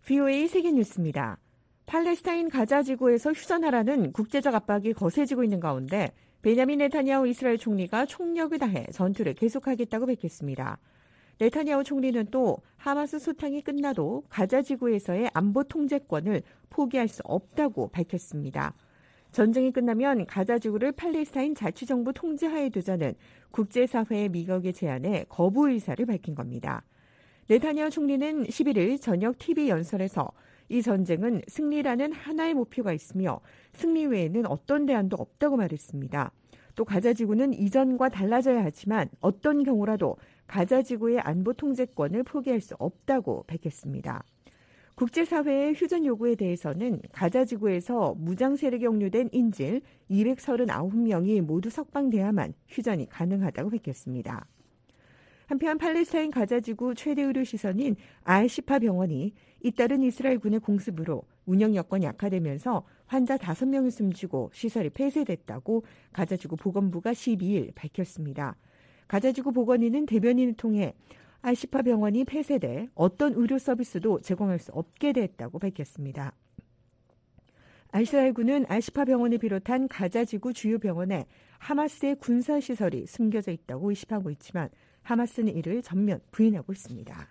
VOA 세계뉴스입니다. 팔레스타인 가자 지구에서 휴전하라는 국제적 압박이 거세지고 있는 가운데 베냐민 네타냐후 이스라엘 총리가 총력을 다해 전투를 계속하겠다고 밝혔습니다. 네타냐후 총리는 또 하마스 소탕이 끝나도 가자 지구에서의 안보 통제권을 포기할 수 없다고 밝혔습니다. 전쟁이 끝나면 가자 지구를 팔레스타인 자치정부 통제하에 두자는 국제사회의 미국의 제안에 거부 의사를 밝힌 겁니다. 네타냐후 총리는 11일 저녁 TV 연설에서 이 전쟁은 승리라는 하나의 목표가 있으며 승리 외에는 어떤 대안도 없다고 말했습니다. 또 가자 지구는 이전과 달라져야 하지만 어떤 경우라도 가자 지구의 안보 통제권을 포기할 수 없다고 밝혔습니다. 국제사회의 휴전 요구에 대해서는 가자 지구에서 무장 세력에 억류된 인질 239명이 모두 석방돼야만 휴전이 가능하다고 밝혔습니다. 한편 팔레스타인 가자 지구 최대 의료 시설인 알시파 병원이 잇따른 이스라엘군의 공습으로 운영 여건이 악화되면서 환자 5명이 숨지고 시설이 폐쇄됐다고 가자지구 보건부가 12일 밝혔습니다. 가자지구 보건인은 대변인을 통해 알시파 병원이 폐쇄돼 어떤 의료 서비스도 제공할 수 없게 됐다고 밝혔습니다. 이스라엘군은 알시파 병원을 비롯한 가자지구 주요 병원에 하마스의 군사시설이 숨겨져 있다고 의심하고 있지만 하마스는 이를 전면 부인하고 있습니다.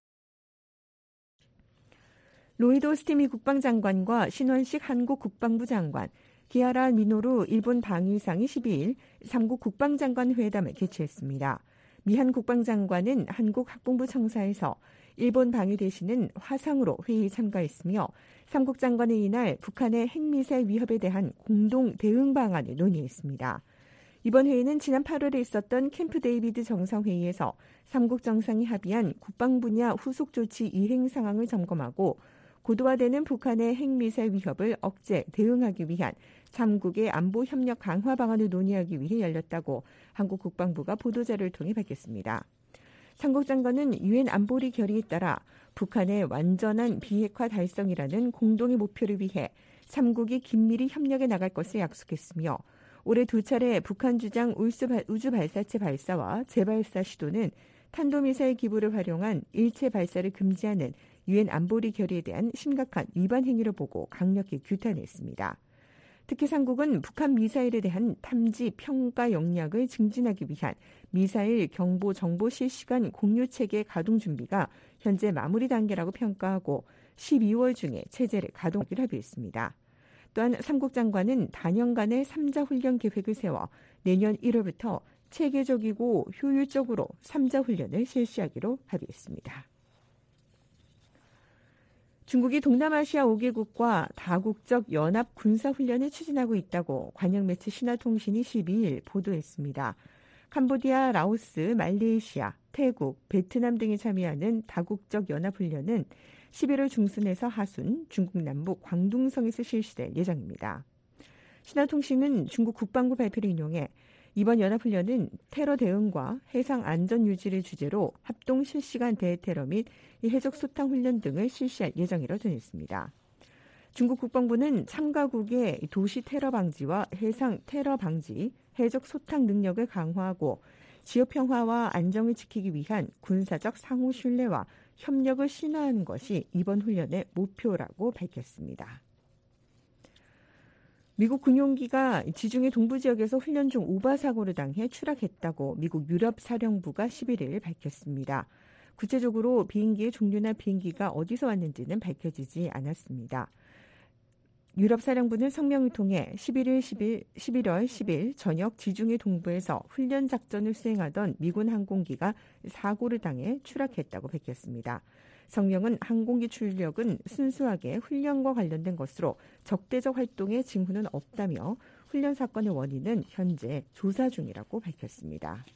로이드 오스틴 미 국방장관과 신원식 한국 국방부 장관, 기하라 미노루 일본 방위상이 12일 3국 국방장관 회담을 개최했습니다. 미한 국방장관은 한국 학본부 청사에서 일본 방위 대신은 화상으로 회의에 참가했으며 3국 장관은 이날 북한의 핵미사일 위협에 대한 공동 대응 방안을 논의했습니다. 이번 회의는 지난 8월에 있었던 캠프 데이비드 정상회의에서 3국 정상이 합의한 국방 분야 후속 조치 이행 상황을 점검하고 고도화되는 북한의 핵미사일 위협을 억제, 대응하기 위한 3국의 안보 협력 강화 방안을 논의하기 위해 열렸다고 한국 국방부가 보도자료를 통해 밝혔습니다. 3국 장관은 유엔 안보리 결의에 따라 북한의 완전한 비핵화 달성이라는 공동의 목표를 위해 3국이 긴밀히 협력해 나갈 것을 약속했으며 올해 2차례 북한 주장 우주 발사체 발사와 재발사 시도는 탄도미사일 기부를 활용한 일체 발사를 금지하는 유엔 안보리 결의에 대한 심각한 위반 행위로 보고 강력히 규탄했습니다. 특히 3국은 북한 미사일에 대한 탐지, 평가 역량을 증진하기 위한 미사일 경보 정보 실시간 공유 체계 가동 준비가 현재 마무리 단계라고 평가하고 12월 중에 체제를 가동하기로 합의했습니다. 또한 3국 장관은 단연간의 3자 훈련 계획을 세워 내년 1월부터 체계적이고 효율적으로 3자 훈련을 실시하기로 합의했습니다. 중국이 동남아시아 5개국과 다국적 연합 군사훈련을 추진하고 있다고 관영 매체 신화통신이 12일 보도했습니다. 캄보디아, 라오스, 말레이시아, 태국, 베트남 등이 참여하는 다국적 연합훈련은 11월 중순에서 하순 중국 남부 광둥성에서 실시될 예정입니다. 신화통신은 중국 국방부 발표를 인용해 이번 연합훈련은 테러 대응과 해상 안전 유지를 주제로 합동 실시간 대테러 및 해적 소탕 훈련 등을 실시할 예정이라고 전했습니다. 중국 국방부는 참가국의 도시 테러 방지와 해상 테러 방지, 해적 소탕 능력을 강화하고 지역 평화와 안정을 지키기 위한 군사적 상호 신뢰와 협력을 신화하는 것이 이번 훈련의 목표라고 밝혔습니다. 미국 군용기가 지중해 동부 지역에서 훈련 중 오바 사고를 당해 추락했다고 미국 유럽 사령부가 11일 밝혔습니다. 구체적으로 비행기의 종류나 비행기가 어디서 왔는지는 밝혀지지 않았습니다. 유럽 사령부는 성명을 통해 11월 10일 저녁 지중해 동부에서 훈련 작전을 수행하던 미군 항공기가 사고를 당해 추락했다고 밝혔습니다. 성명은 항공기 출력은 순수하게 훈련과 관련된 것으로 적대적 활동의 징후는 없다며 훈련 사건의 원인은 현재 조사 중이라고 밝혔습니다.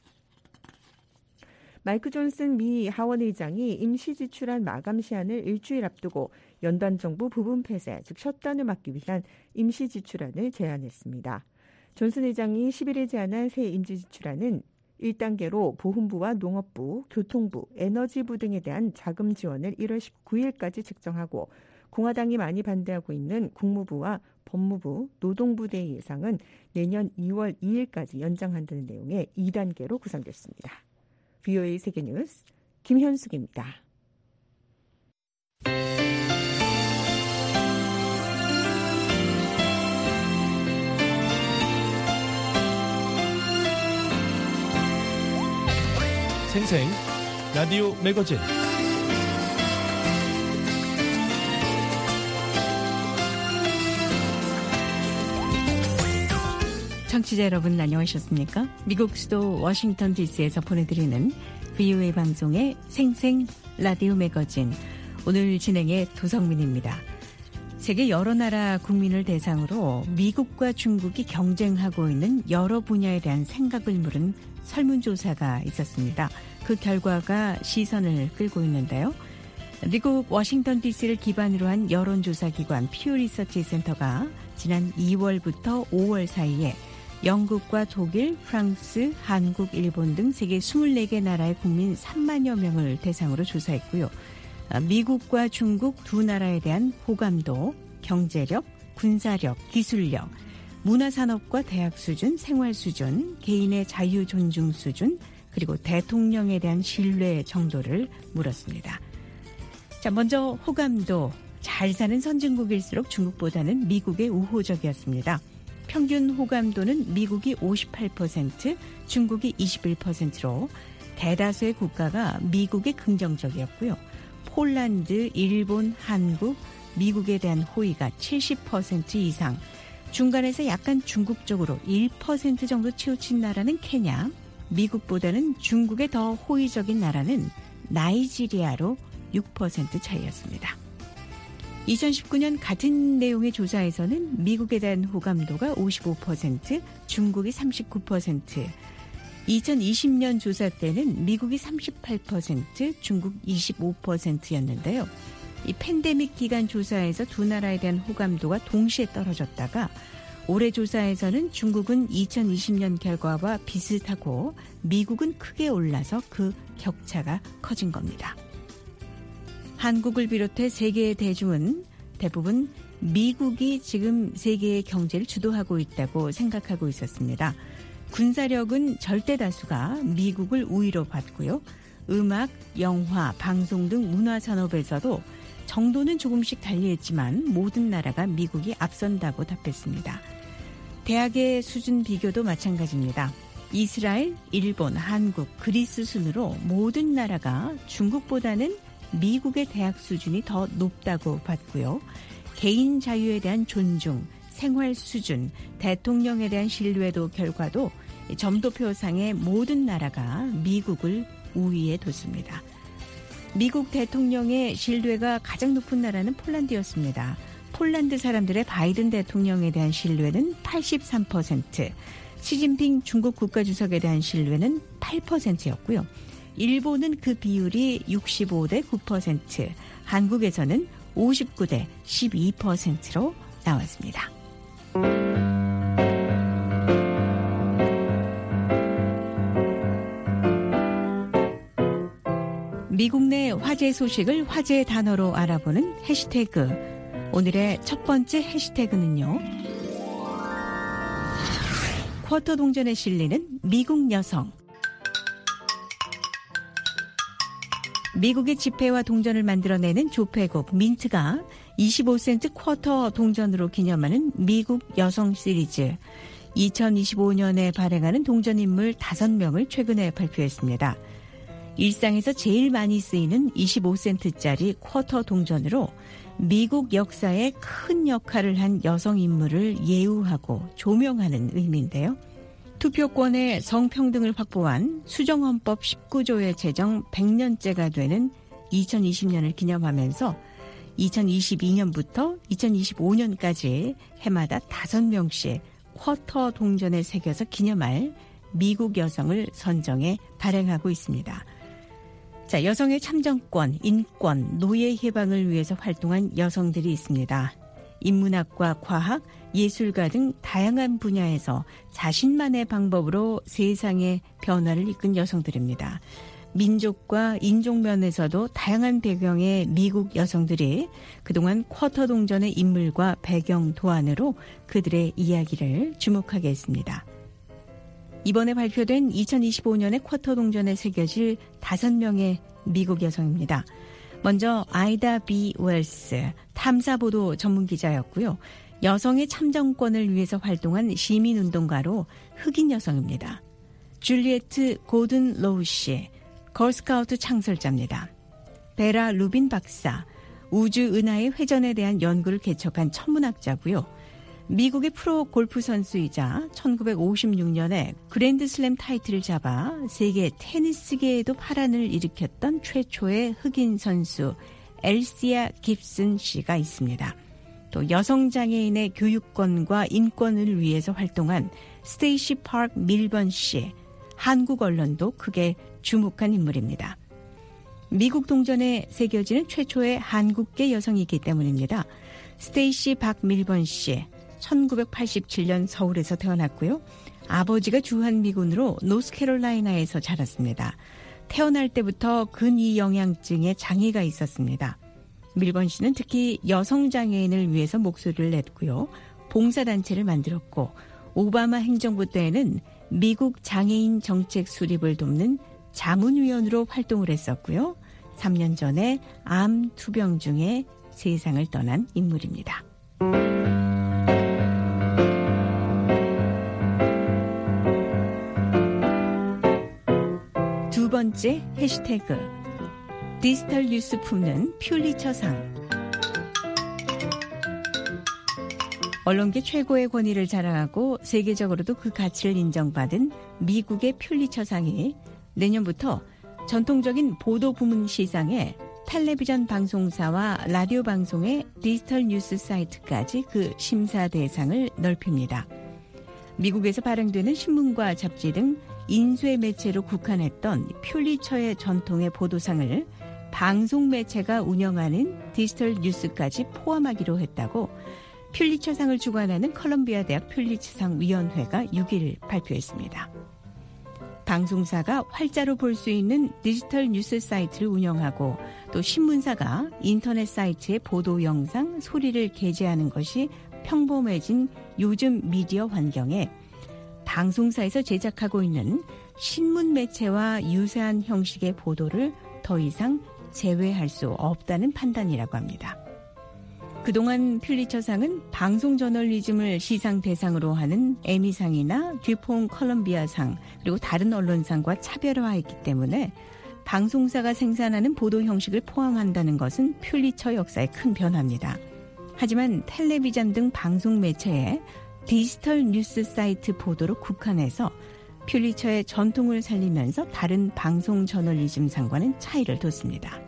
마이크 존슨 미 하원 의장이 임시 지출안 마감 시한을 일주일 앞두고 연단 정부 부분 폐쇄, 즉 셧다운을 막기 위한 임시 지출안을 제안했습니다. 존슨 의장이 11일 제안한 새 임시 지출안은 1단계로 보훈부와 농업부, 교통부, 에너지부 등에 대한 자금 지원을 1월 19일까지 책정하고 공화당이 많이 반대하고 있는 국무부와 법무부, 노동부 대 예상은 내년 2월 2일까지 연장한다는 내용의 2단계로 구성됐습니다. VOA 세계뉴스 김현숙입니다. 생생 라디오 매거진. 청취자 여러분 안녕하셨습니까? 미국 수도 워싱턴 DC에서 보내드리는 VOA 방송의 생생 라디오 매거진. 오늘 진행의 도성민입니다. 세계 여러 나라 국민을 대상으로 미국과 중국이 경쟁하고 있는 여러 분야에 대한 생각을 물은 설문조사가 있었습니다. 그 결과가 시선을 끌고 있는데요. 미국 워싱턴 DC를 기반으로 한 여론조사기관 퓨 리서치 센터가 지난 2월부터 5월 사이에 영국과 독일, 프랑스, 한국, 일본 등 세계 24개 나라의 국민 3만여 명을 대상으로 조사했고요. 미국과 중국 두 나라에 대한 호감도, 경제력, 군사력, 기술력, 문화산업과 대학 수준, 생활 수준, 개인의 자유 존중 수준, 그리고 대통령에 대한 신뢰 정도를 물었습니다. 자, 먼저 호감도. 잘 사는 선진국일수록 중국보다는 미국에 우호적이었습니다. 평균 호감도는 미국이 58%, 중국이 21%로 대다수의 국가가 미국에 긍정적이었고요. 폴란드, 일본, 한국, 미국에 대한 호의가 70% 이상, 중간에서 약간 중국 쪽으로 1% 정도 치우친 나라는 케냐, 미국보다는 중국에 더 호의적인 나라는 나이지리아로 6% 차이였습니다. 2019년 같은 내용의 조사에서는 미국에 대한 호감도가 55%, 중국이 39%, 2020년 조사 때는 미국이 38%, 중국 25%였는데요. 이 팬데믹 기간 조사에서 두 나라에 대한 호감도가 동시에 떨어졌다가 올해 조사에서는 중국은 2020년 결과와 비슷하고 미국은 크게 올라서 그 격차가 커진 겁니다. 한국을 비롯해 세계의 대중은 대부분 미국이 지금 세계의 경제를 주도하고 있다고 생각하고 있었습니다. 군사력은 절대 다수가 미국을 우위로 봤고요. 음악, 영화, 방송 등 문화산업에서도 정도는 조금씩 달리했지만 모든 나라가 미국이 앞선다고 답했습니다. 대학의 수준 비교도 마찬가지입니다. 이스라엘, 일본, 한국, 그리스 순으로 모든 나라가 중국보다는 미국의 대학 수준이 더 높다고 봤고요. 개인 자유에 대한 존중, 생활 수준, 대통령에 대한 신뢰도 결과도 점도표상의 모든 나라가 미국을 우위에 뒀습니다. 미국 대통령의 신뢰가 가장 높은 나라는 폴란드였습니다. 폴란드 사람들의 바이든 대통령에 대한 신뢰는 83%, 시진핑 중국 국가주석에 대한 신뢰는 8%였고요. 일본은 그 비율이 65대 9%, 한국에서는 59대 12%로 나왔습니다. 미국 내 화제 소식을 화제 단어로 알아보는 해시태그. 오늘의 첫 번째 해시태그는요. 쿼터 동전에 실리는 미국 여성. 미국의 지폐와 동전을 만들어내는 조폐국 민트가 25센트 쿼터 동전으로 기념하는 미국 여성 시리즈 2025년에 발행하는 동전인물 5명을 최근에 발표했습니다. 일상에서 제일 많이 쓰이는 25센트짜리 쿼터 동전으로 미국 역사에 큰 역할을 한 여성 인물을 예우하고 조명하는 의미인데요. 투표권의 성평등을 확보한 수정헌법 19조의 제정 100년째가 되는 2020년을 기념하면서 2022년부터 2025년까지 해마다 5명씩 쿼터 동전에 새겨서 기념할 미국 여성을 선정해 발행하고 있습니다. 자, 여성의 참정권, 인권, 노예 해방을 위해서 활동한 여성들이 있습니다. 인문학과 과학, 예술가 등 다양한 분야에서 자신만의 방법으로 세상의 변화를 이끈 여성들입니다. 민족과 인종 면에서도 다양한 배경의 미국 여성들이 그동안 쿼터 동전의 인물과 배경 도안으로 그들의 이야기를 주목하게 했습니다. 이번에 발표된 2025년의 쿼터 동전에 새겨질 5명의 미국 여성입니다. 먼저 아이다 B. 웰스, 탐사보도 전문기자였고요. 여성의 참정권을 위해서 활동한 시민운동가로 흑인 여성입니다. 줄리에트 고든 로우 씨, 걸스카우트 창설자입니다. 베라 루빈 박사, 우주 은하의 회전에 대한 연구를 개척한 천문학자고요. 미국의 프로 골프 선수이자 1956년에 그랜드슬램 타이틀을 잡아 세계 테니스계에도 파란을 일으켰던 최초의 흑인 선수 엘시아 깁슨 씨가 있습니다. 또 여성장애인의 교육권과 인권을 위해서 활동한 스테이시 파크 밀번 씨, 한국 언론도 크게 주목한 인물입니다. 미국 동전에 새겨지는 최초의 한국계 여성이기 때문입니다. 스테이시 박 밀번 씨, 1987년 서울에서 태어났고요. 아버지가 주한미군으로 노스캐롤라이나에서 자랐습니다. 태어날 때부터 근위영양증에 장애가 있었습니다. 밀번 씨는 특히 여성장애인을 위해서 목소리를 냈고요. 봉사단체를 만들었고 오바마 행정부 때에는 미국 장애인 정책 수립을 돕는 자문위원으로 활동을 했었고요. 3년 전에 암 투병 중에 세상을 떠난 인물입니다. 두 번째 해시태그 디지털 뉴스 품는 퓰리처상. 언론계 최고의 권위를 자랑하고 세계적으로도 그 가치를 인정받은 미국의 퓰리처상이 내년부터 전통적인 보도 부문 시상에 텔레비전 방송사와 라디오 방송의 디지털 뉴스 사이트까지 그 심사 대상을 넓힙니다. 미국에서 발행되는 신문과 잡지 등 인쇄 매체로 국한했던 퓰리처의 전통의 보도상을 방송 매체가 운영하는 디지털 뉴스까지 포함하기로 했다고 퓰리처상을 주관하는 컬럼비아 대학 퓰리처상 위원회가 6일 발표했습니다. 방송사가 활자로 볼 수 있는 디지털 뉴스 사이트를 운영하고 또 신문사가 인터넷 사이트에 보도 영상, 소리를 게재하는 것이 평범해진 요즘 미디어 환경에 방송사에서 제작하고 있는 신문 매체와 유사한 형식의 보도를 더 이상 제외할 수 없다는 판단이라고 합니다. 그동안 퓰리처상은 방송 저널리즘을 시상 대상으로 하는 에미상이나 듀퐁 컬럼비아상 그리고 다른 언론상과 차별화했기 때문에 방송사가 생산하는 보도 형식을 포함한다는 것은 퓰리처 역사의 큰 변화입니다. 하지만 텔레비전 등 방송 매체에 디지털 뉴스 사이트 보도로 국한해서 퓰리처의 전통을 살리면서 다른 방송 저널리즘상과는 차이를 뒀습니다.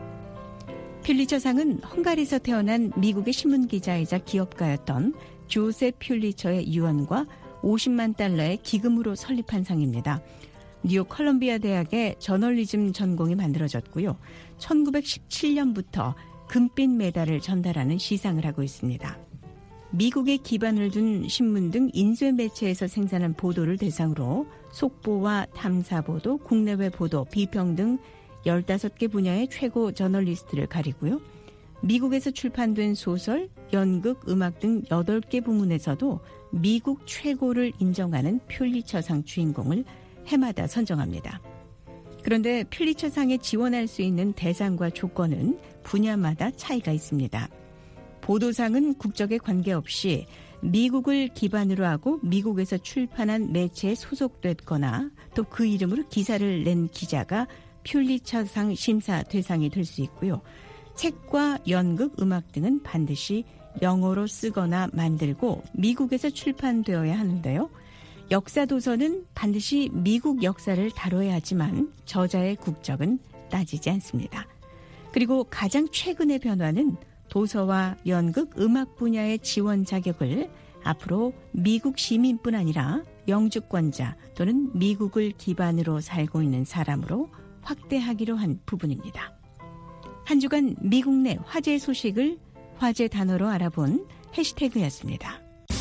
퓰리처상은 헝가리에서 태어난 미국의 신문기자이자 기업가였던 조셉 퓰리처의 유언과 50만 달러의 기금으로 설립한 상입니다. 뉴욕 컬럼비아 대학의 저널리즘 전공이 만들어졌고요. 1917년부터 금빛 메달을 전달하는 시상을 하고 있습니다. 미국에 기반을 둔 신문 등 인쇄 매체에서 생산한 보도를 대상으로 속보와 탐사보도, 국내외 보도, 비평 등 15개 분야의 최고 저널리스트를 가리고요. 미국에서 출판된 소설, 연극, 음악 등 8개 부문에서도 미국 최고를 인정하는 퓰리처상 주인공을 해마다 선정합니다. 그런데 퓰리처상에 지원할 수 있는 대상과 조건은 분야마다 차이가 있습니다. 보도상은 국적에 관계없이 미국을 기반으로 하고 미국에서 출판한 매체에 소속됐거나 또 그 이름으로 기사를 낸 기자가 퓰리처상 심사 대상이 될 수 있고요. 책과 연극, 음악 등은 반드시 영어로 쓰거나 만들고 미국에서 출판되어야 하는데요. 역사도서는 반드시 미국 역사를 다뤄야 하지만 저자의 국적은 따지지 않습니다. 그리고 가장 최근의 변화는 도서와 연극, 음악 분야의 지원 자격을 앞으로 미국 시민뿐 아니라 영주권자 또는 미국을 기반으로 살고 있는 사람으로 확대하기로 한 부분입니다. 한 주간 미국 내 화제 소식을 화제 단어로 알아본 해시태그였습니다.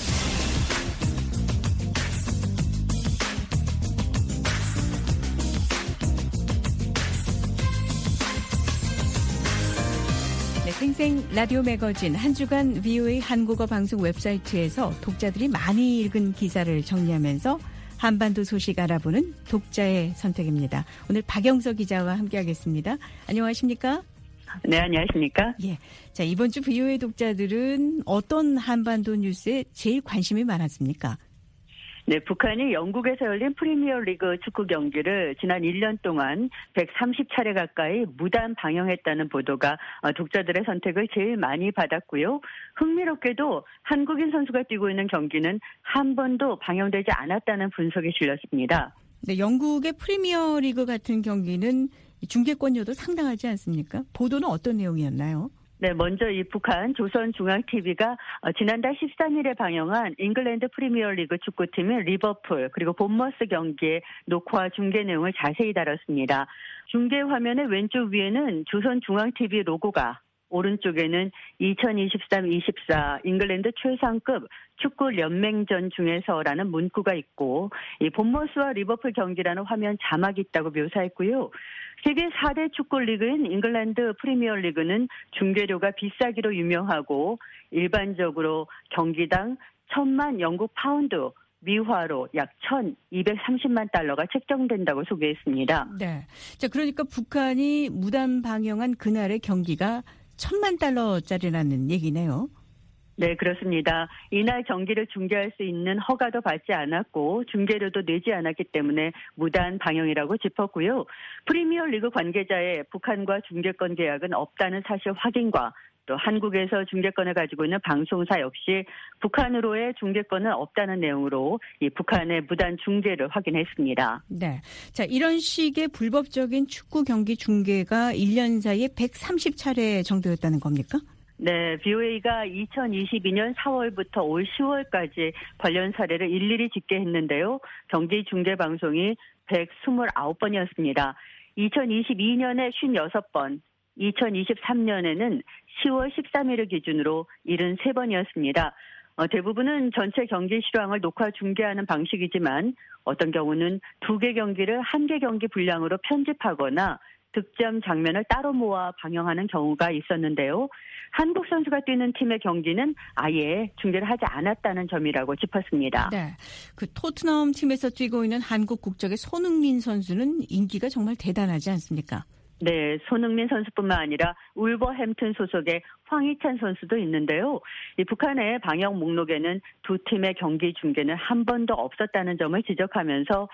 네, 생생 라디오 매거진 한 주간 VOA 한국어 방송 웹사이트에서 독자들이 많이 읽은 기사를 정리하면서 한반도 소식 알아보는 독자의 선택입니다. 오늘 박영석 기자와 함께하겠습니다. 안녕하십니까? 네, 안녕하십니까? 예. 자, 이번 주 VOA 독자들은 어떤 한반도 뉴스에 제일 관심이 많았습니까? 네, 북한이 영국에서 열린 프리미어리그 축구 경기를 지난 1년 동안 130차례 가까이 무단 방영했다는 보도가 독자들의 선택을 제일 많이 받았고요. 흥미롭게도 한국인 선수가 뛰고 있는 경기는 한 번도 방영되지 않았다는 분석이 실렸습니다. 네, 영국의 프리미어리그 같은 경기는 중계권료도 상당하지 않습니까? 보도는 어떤 내용이었나요? 네, 먼저 이 북한 조선중앙TV가 지난달 13일에 방영한 잉글랜드 프리미어리그 축구팀인 리버풀 그리고 본머스 경기의 녹화 중계 내용을 자세히 다뤘습니다. 중계 화면의 왼쪽 위에는 조선중앙TV 로고가, 오른쪽에는 2023-24 잉글랜드 최상급 축구 연맹전 중에서라는 문구가 있고 이 본머스와 리버풀 경기라는 화면 자막이 있다고 묘사했고요. 세계 4대 축구 리그인 잉글랜드 프리미어리그는 중계료가 비싸기로 유명하고 일반적으로 경기당 1,000만 영국 파운드, 미화로 약 1,230만 달러가 책정된다고 소개했습니다. 네. 자, 그러니까 북한이 무단 방영한 그날의 경기가 1,000만 달러짜리라는 얘기네요. 네, 그렇습니다. 이날 경기를 중계할 수 있는 허가도 받지 않았고 중계료도 내지 않았기 때문에 무단 방영이라고 짚었고요. 프리미어리그 관계자의 북한과 중계권 계약은 없다는 사실 확인과 또 한국에서 중계권을 가지고 있는 방송사 역시 북한으로의 중계권은 없다는 내용으로 이 북한의 무단 중계를 확인했습니다. 네. 자, 이런 식의 불법적인 축구 경기 중계가 1년 사이에 130차례 정도였다는 겁니까? 네, BOA가 2022년 4월부터 올 10월까지 관련 사례를 일일이 집계했는데요. 경기 중계 방송이 129번이었습니다. 2022년에 56번, 2023년에는 10월 13일을 기준으로 73번이었습니다. 대부분은 전체 경기 실황을 녹화 중계하는 방식이지만 어떤 경우는 2개 경기를 1개 경기 분량으로 편집하거나 득점 장면을 따로 모아 방영하는 경우가 있었는데요. 한국 선수가 뛰는 팀의 경기는 아예 중계를 하지 않았다는 점이라고 짚었습니다. 네, 그 토트넘 팀에서 뛰고 있는 한국 국적의 손흥민 선수는 인기가 정말 대단하지 않습니까? 네, 손흥민 선수뿐만 아니라 울버햄튼 소속의 황희찬 선수도 있는데요. 이 북한의 방영 목록에는 두 팀의 경기 중계는 한 번도 없었다는 점을 지적하면서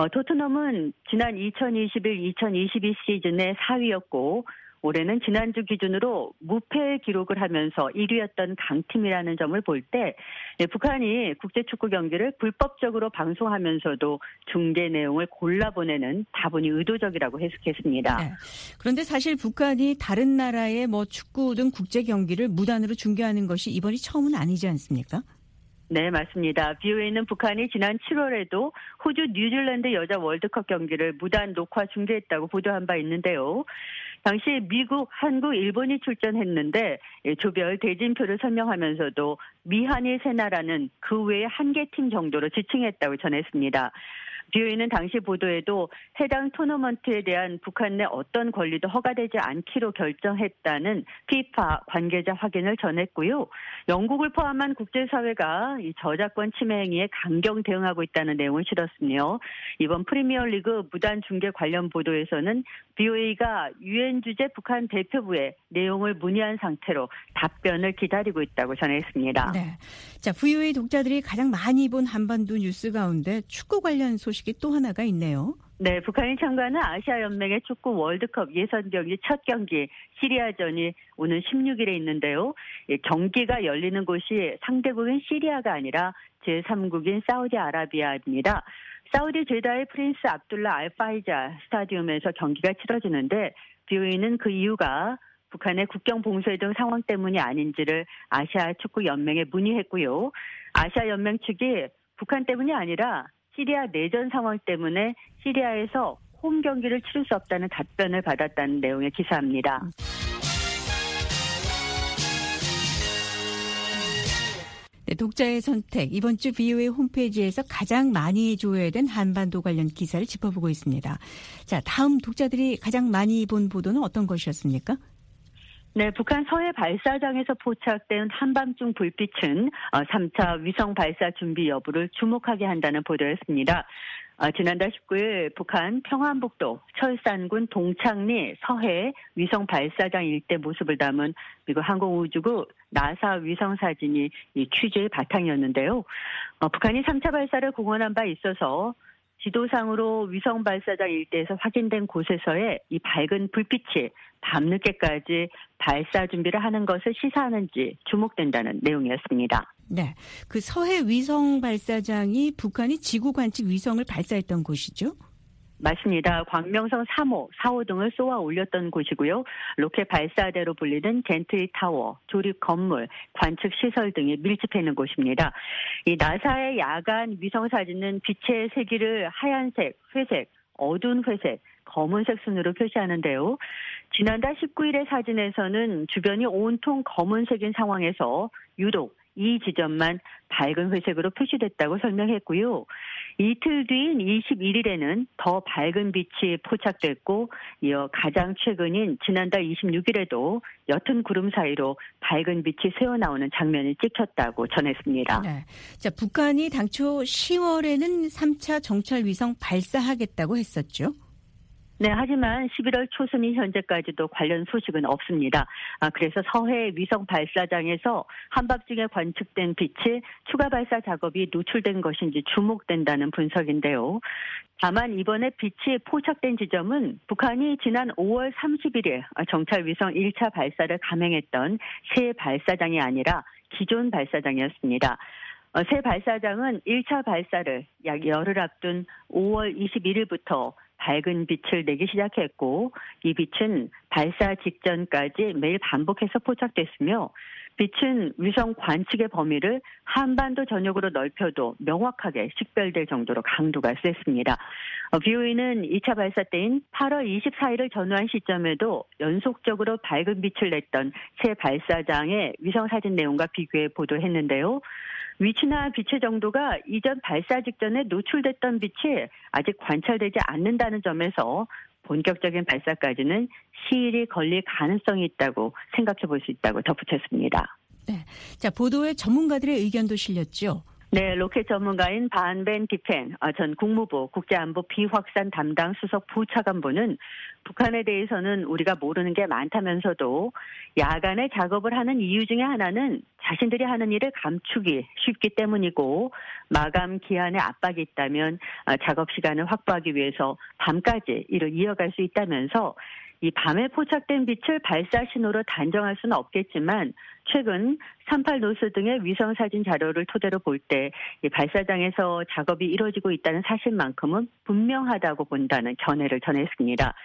토트넘은 지난 2021-2022 시즌의 4위였고 올해는 지난주 기준으로 무패 기록을 하면서 1위였던 강팀이라는 점을 볼 때 북한이 국제축구 경기를 불법적으로 방송하면서도 중계 내용을 골라보내는 다분히 의도적이라고 해석했습니다. 네. 그런데 사실 북한이 다른 나라의 축구 등 국제 경기를 무단으로 중계하는 것이 이번이 처음은 아니지 않습니까? 네, 맞습니다. BOA는 북한이 지난 7월에도 호주 뉴질랜드 여자 월드컵 경기를 무단 녹화 중계했다고 보도한 바 있는데요. 당시 미국, 한국, 일본이 출전했는데 조별 대진표를 설명하면서도 미한일 세 나라는 그 외에 한 개 팀 정도로 지칭했다고 전했습니다. BOA는 당시 보도에도 해당 토너먼트에 대한 북한 내 어떤 권리도 허가되지 않기로 결정했다는 FIFA 관계자 확인을 전했고요. 영국을 포함한 국제사회가 이 저작권 침해 행위에 강경 대응하고 있다는 내용을 실었으며 이번 프리미어리그 무단 중계 관련 보도에서는 BOA가 유엔 주재 북한 대표부에 내용을 문의한 상태로 답변을 기다리고 있다고 전했습니다. 네. 자, VOA 독자들이 가장 많이 본 한반도 뉴스 가운데 축구 관련 소식이 또 하나가 있네요. 네, 북한이 참가하는 아시아연맹의 축구 월드컵 예선 경기 첫 경기 시리아전이 오는 16일에 있는데요. 경기가 열리는 곳이 상대국인 시리아가 아니라 제3국인 사우디아라비아입니다. 사우디 제다의 프린스 압둘라 알파이자 스타디움에서 경기가 치러지는데 BOA는 그 이유가 북한의 국경 봉쇄 등 상황 때문이 아닌지를 아시아 축구 연맹에 문의했고요. 아시아 연맹 측이 북한 때문이 아니라 시리아 내전 상황 때문에 시리아에서 홈 경기를 치를 수 없다는 답변을 받았다는 내용의 기사입니다. 네, 독자의 선택, 이번 주 BOA 홈페이지에서 가장 많이 조회된 한반도 관련 기사를 짚어보고 있습니다. 자, 다음 독자들이 가장 많이 본 보도는 어떤 것이었습니까? 네, 북한 서해 발사장에서 포착된 한밤중 불빛은 3차 위성 발사 준비 여부를 주목하게 한다는 보도였습니다. 지난달 19일 북한 평안북도 철산군 동창리 서해 위성 발사장 일대 모습을 담은 미국 항공우주국 나사 위성 사진이 이 취재의 바탕이었는데요. 북한이 3차 발사를 공언한 바 있어서 지도상으로 위성 발사장 일대에서 확인된 곳에서의 이 밝은 불빛이 밤늦게까지 발사 준비를 하는 것을 시사하는지 주목된다는 내용이었습니다. 네, 그 서해 위성 발사장이 북한이 지구 관측 위성을 발사했던 곳이죠? 맞습니다. 광명성 3호, 4호 등을 쏘아 올렸던 곳이고요. 로켓 발사대로 불리는 젠트리 타워, 조립 건물, 관측 시설 등이 밀집해 있는 곳입니다. 이 나사의 야간 위성 사진은 빛의 세기를 하얀색, 회색, 어두운 회색, 검은색 순으로 표시하는데요. 지난달 19일의 사진에서는 주변이 온통 검은색인 상황에서 유독 이 지점만 밝은 회색으로 표시됐다고 설명했고요. 이틀 뒤인 21일에는 더 밝은 빛이 포착됐고 이어 가장 최근인 지난달 26일에도 옅은 구름 사이로 밝은 빛이 새어나오는 장면이 찍혔다고 전했습니다. 네. 자, 북한이 당초 10월에는 3차 정찰 위성 발사하겠다고 했었죠. 네, 하지만 11월 초순이 현재까지도 관련 소식은 없습니다. 그래서 서해 위성 발사장에서 한밤중에 관측된 빛이 추가 발사 작업이 노출된 것인지 주목된다는 분석인데요. 다만 이번에 빛이 포착된 지점은 북한이 지난 5월 31일 정찰 위성 1차 발사를 감행했던 새 발사장이 아니라 기존 발사장이었습니다. 새 발사장은 1차 발사를 약 열흘 앞둔 5월 21일부터 밝은 빛을 내기 시작했고 이 빛은 발사 직전까지 매일 반복해서 포착됐으며 빛은 위성 관측의 범위를 한반도 전역으로 넓혀도 명확하게 식별될 정도로 강도가 셌습니다. BOE는 2차 발사 때인 8월 24일을 전후한 시점에도 연속적으로 밝은 빛을 냈던 새 발사장의 위성 사진 내용과 비교해 보도했는데요. 위치나 빛의 정도가 이전 발사 직전에 노출됐던 빛이 아직 관찰되지 않는다는 점에서 본격적인 발사까지는 시일이 걸릴 가능성이 있다고 생각해 볼 수 있다고 덧붙였습니다. 네, 자 보도에 전문가들의 의견도 실렸죠. 네, 로켓 전문가인 반벤 디펜 전 국무부 국제안보 비확산 담당 수석 부차관보는 북한에 대해서는 우리가 모르는 게 많다면서도 야간에 작업을 하는 이유 중에 하나는 자신들이 하는 일을 감추기 쉽기 때문이고 마감 기한에 압박이 있다면 작업 시간을 확보하기 위해서 밤까지 이를 이어갈 수 있다면서 이 밤에 포착된 빛을 발사 신호로 단정할 수는 없겠지만 최근 38 노스 등의 위성 사진 자료를 토대로 볼 때 이 발사장에서 작업이 이루어지고 있다는 사실만큼은 분명하다고 본다는 견해를 전했습니다.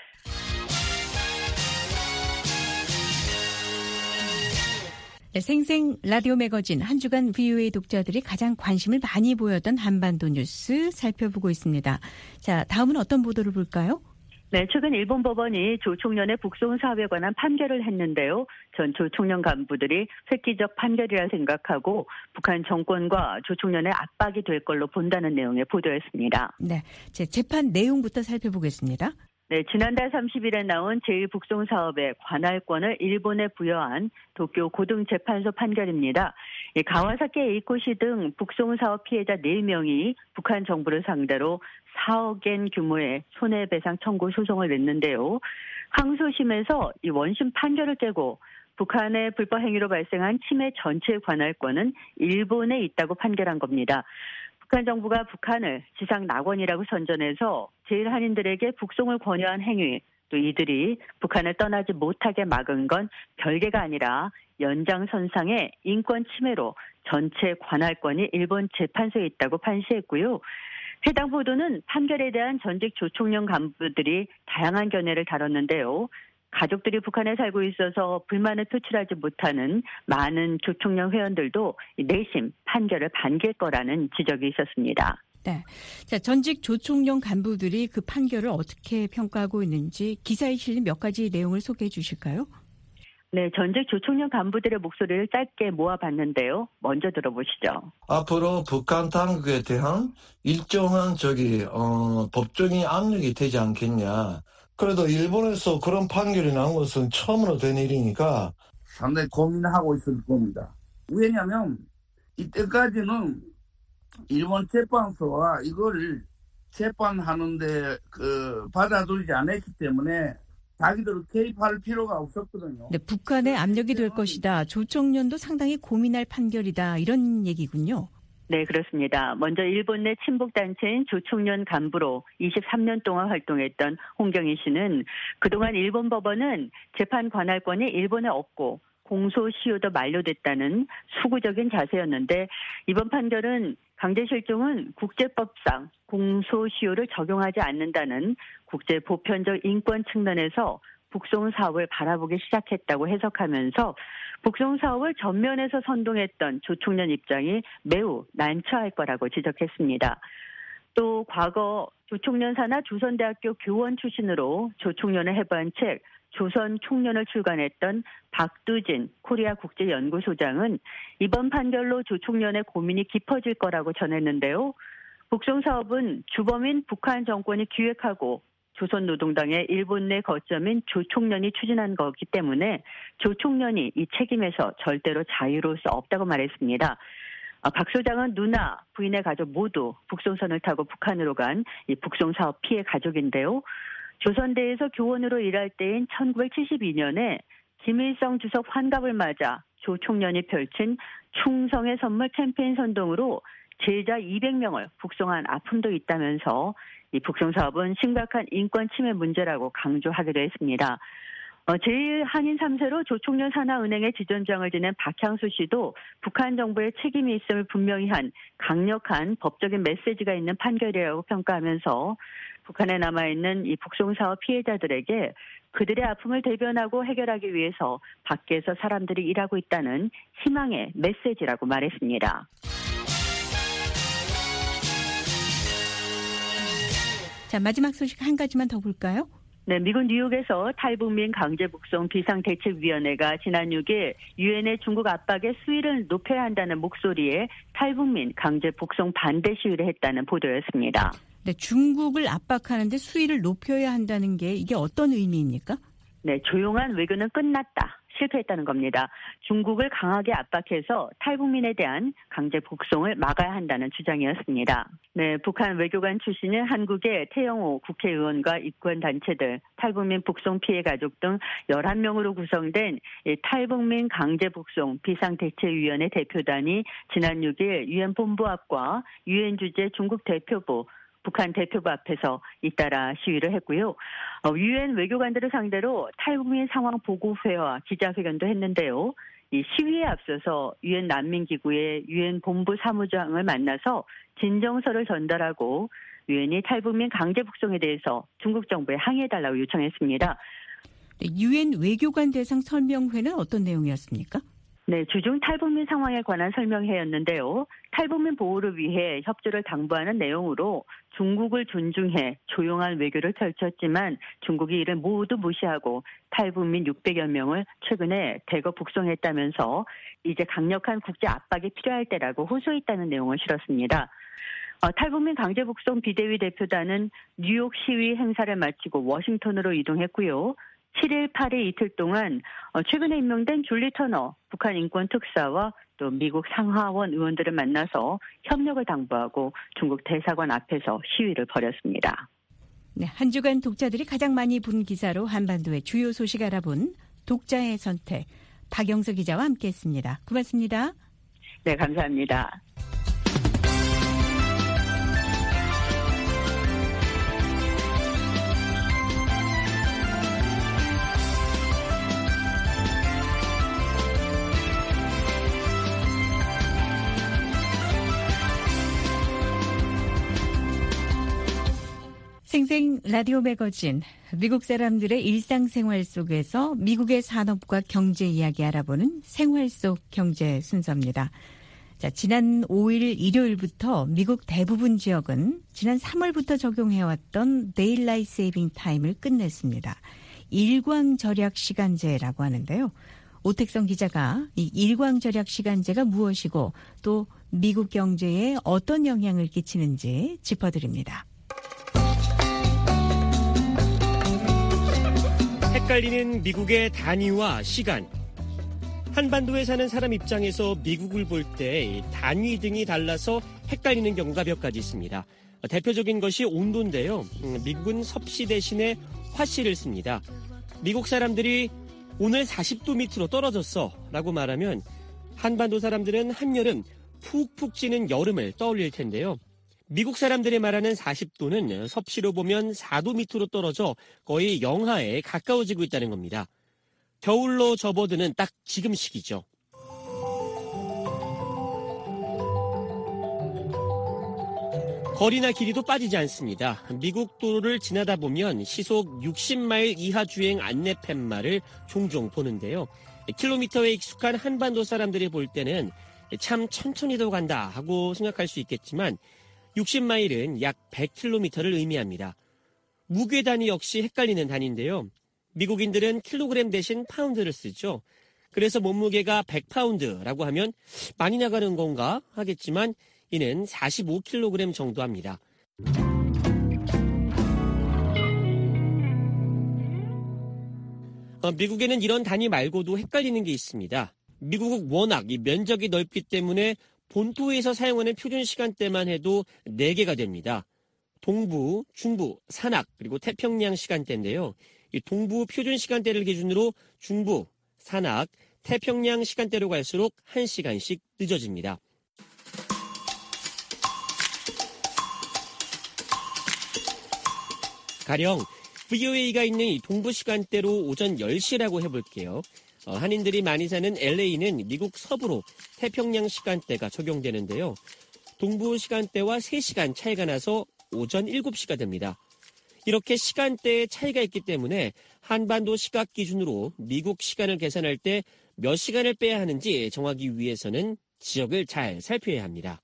네, 생생 라디오 매거진 한 주간 VOA 독자들이 가장 관심을 많이 보였던 한반도 뉴스 살펴보고 있습니다. 자, 다음은 어떤 보도를 볼까요? 네, 최근 일본 법원이 조 총련의 북송 사업에 관한 판결을 했는데요. 전 조 총련 간부들이 획기적 판결이라 생각하고 북한 정권과 조 총련의 압박이 될 걸로 본다는 내용의 보도였습니다. 네, 제 재판 내용부터 살펴보겠습니다. 네, 지난달 30일에 나온 제1북송 사업의 관할권을 일본에 부여한 도쿄 고등재판소 판결입니다. 가와사키 에이코시 등 북송 사업 피해자 4명이 북한 정부를 상대로 4억엔 규모의 손해배상 청구 소송을 냈는데요. 항소심에서 이 원심 판결을 깨고 북한의 불법 행위로 발생한 침해 전체의 관할권은 일본에 있다고 판결한 겁니다. 북한 정부가 북한을 지상 낙원이라고 선전해서 제1한인들에게 북송을 권유한 행위, 또 이들이 북한을 떠나지 못하게 막은 건 별개가 아니라 연장선상의 인권 침해로 전체 관할권이 일본 재판소에 있다고 판시했고요. 해당 보도는 판결에 대한 전직 조총련 간부들이 다양한 견해를 다뤘는데요. 가족들이 북한에 살고 있어서 불만을 표출하지 못하는 많은 조총련 회원들도 내심 판결을 반길 거라는 지적이 있었습니다. 네. 자, 전직 조총련 간부들이 그 판결을 어떻게 평가하고 있는지 기사에 실린 몇 가지 내용을 소개해 주실까요? 네, 전직 조총련 간부들의 목소리를 짧게 모아봤는데요. 먼저 들어보시죠. 앞으로 북한 당국에 대한 일정한 법적인 압력이 되지 않겠냐. 그래도 일본에서 그런 판결이 나온 것은 처음으로 된 일이니까 상당히 고민하고 있을 겁니다. 왜냐하면 이때까지는 일본 재판소와 이거를 재판하는데 받아들이지 않았기 때문에 자기들은 개입할 필요가 없었거든요. 네, 북한의 압력이 될 것이다. 조총련도 상당히 고민할 판결이다. 이런 얘기군요. 네, 그렇습니다. 먼저 일본 내 친북단체인 조총련 간부로 23년 동안 활동했던 홍경희 씨는 그동안 일본 법원은 재판 관할권이 일본에 없고 공소시효도 만료됐다는 수구적인 자세였는데 이번 판결은 강제실종은 국제법상 공소시효를 적용하지 않는다는 국제 보편적 인권 측면에서 북송 사업을 바라보기 시작했다고 해석하면서 북송 사업을 전면에서 선동했던 조총련 입장이 매우 난처할 거라고 지적했습니다. 또 과거 조총련 산하 조선대학교 교원 출신으로 조총련을 해부한 책 조선 총련을 출간했던 박두진 코리아 국제연구소장은 이번 판결로 조총련의 고민이 깊어질 거라고 전했는데요. 북송 사업은 주범인 북한 정권이 기획하고 조선노동당의 일본 내 거점인 조총련이 추진한 거기 때문에 조총련이 이 책임에서 절대로 자유로울 수 없다고 말했습니다. 박 소장은 누나, 부인의 가족 모두 북송선을 타고 북한으로 간 이 북송 사업 피해 가족인데요. 조선대에서 교원으로 일할 때인 1972년에 김일성 주석 환갑을 맞아 조총련이 펼친 충성의 선물 캠페인 선동으로 제자 200명을 북송한 아픔도 있다면서 이 북송 사업은 심각한 인권 침해 문제라고 강조하기도 했습니다. 제1한인 3세로 조총련 산하은행의 지점장을 지낸 박향수 씨도 북한 정부의 책임이 있음을 분명히 한 강력한 법적인 메시지가 있는 판결이라고 평가하면서 북한에 남아있는 이 북송 사업 피해자들에게 그들의 아픔을 대변하고 해결하기 위해서 밖에서 사람들이 일하고 있다는 희망의 메시지라고 말했습니다. 자, 마지막 소식 한 가지만 더 볼까요? 네, 미국 뉴욕에서 탈북민 강제 북송 비상대책위원회가 지난 6일 유엔의 중국 압박에 수위를 높여야 한다는 목소리에 탈북민 강제 북송 반대 시위를 했다는 보도였습니다. 네, 중국을 압박하는데 수위를 높여야 한다는 게 이게 어떤 의미입니까? 네, 조용한 외교는 끝났다. 실패했다는 겁니다. 중국을 강하게 압박해서 탈북민에 대한 강제 북송을 막아야 한다는 주장이었습니다. 네, 북한 외교관 출신인 한국의 태영호 국회의원과 입권단체들, 탈북민 북송 피해 가족 등 11명으로 구성된 탈북민 강제 북송 비상대책위원회 대표단이 지난 6일 유엔 본부 앞과 유엔 주재 중국 대표부, 북한 대표부 앞에서 잇따라 시위를 했고요. 유엔 외교관들을 상대로 탈북민 상황 보고회와 기자회견도 했는데요. 이 시위에 앞서서 유엔 난민기구의 유엔 본부 사무장을 만나서 진정서를 전달하고 유엔이 탈북민 강제 북송에 대해서 중국 정부에 항의해달라고 요청했습니다. 유엔 외교관 대상 설명회는 어떤 내용이었습니까? 네, 주중 탈북민 상황에 관한 설명회였는데요. 탈북민 보호를 위해 협조를 당부하는 내용으로 중국을 존중해 조용한 외교를 펼쳤지만 중국이 이를 모두 무시하고 탈북민 600여 명을 최근에 대거 북송했다면서 이제 강력한 국제 압박이 필요할 때라고 호소했다는 내용을 실었습니다. 탈북민 강제 북송 비대위 대표단은 뉴욕 시위 행사를 마치고 워싱턴으로 이동했고요. 7일, 8일 이틀 동안 최근에 임명된 줄리 터너 북한 인권 특사와 또 미국 상하원 의원들을 만나서 협력을 당부하고 중국 대사관 앞에서 시위를 벌였습니다. 네, 한 주간 독자들이 가장 많이 본 기사로 한반도의 주요 소식 알아본 독자의 선택, 박영서 기자와 함께했습니다. 고맙습니다. 네, 감사합니다. 생생 라디오 매거진, 미국 사람들의 일상생활 속에서 미국의 산업과 경제 이야기 알아보는 생활 속 경제 순서입니다. 자, 지난 5일 일요일부터 미국 대부분 지역은 지난 3월부터 적용해왔던 데일라이트 세이빙 타임을 끝냈습니다. 일광 절약 시간제라고 하는데요. 오택성 기자가 이 일광 절약 시간제가 무엇이고 또 미국 경제에 어떤 영향을 끼치는지 짚어드립니다. 헷갈리는 미국의 단위와 시간. 한반도에 사는 사람 입장에서 미국을 볼 때 단위 등이 달라서 헷갈리는 경우가 몇 가지 있습니다. 대표적인 것이 온도인데요. 미국은 섭씨 대신에 화씨를 씁니다. 미국 사람들이 오늘 40도 밑으로 떨어졌어 라고 말하면 한반도 사람들은 한여름 푹푹 찌는 여름을 떠올릴 텐데요. 미국 사람들이 말하는 40도는 섭씨로 보면 4도 밑으로 떨어져 거의 영하에 가까워지고 있다는 겁니다. 겨울로 접어드는 딱 지금 시기죠. 거리나 길이도 빠지지 않습니다. 미국 도로를 지나다 보면 시속 60마일 이하 주행 안내 팻말을 종종 보는데요. 킬로미터에 익숙한 한반도 사람들이 볼 때는 참 천천히도 간다 하고 생각할 수 있겠지만 60마일은 약 100km를 의미합니다. 무게 단위 역시 헷갈리는 단위인데요. 미국인들은 킬로그램 대신 파운드를 쓰죠. 그래서 몸무게가 100파운드라고 하면 많이 나가는 건가 하겠지만 이는 45kg 정도 합니다. 미국에는 이런 단위 말고도 헷갈리는 게 있습니다. 미국은 워낙 이 면적이 넓기 때문에 본토에서 사용하는 표준 시간대만 해도 4개가 됩니다. 동부, 중부, 산악, 그리고 태평양 시간대인데요. 이 동부 표준 시간대를 기준으로 중부, 산악, 태평양 시간대로 갈수록 1시간씩 늦어집니다. 가령 VOA가 있는 이 동부 시간대로 오전 10시라고 해볼게요. 한인들이 많이 사는 LA는 미국 서부로 태평양 시간대가 적용되는데요. 동부 시간대와 3시간 차이가 나서 오전 7시가 됩니다. 이렇게 시간대에 차이가 있기 때문에 한반도 시각 기준으로 미국 시간을 계산할 때 몇 시간을 빼야 하는지 정하기 위해서는 지역을 잘 살펴야 합니다.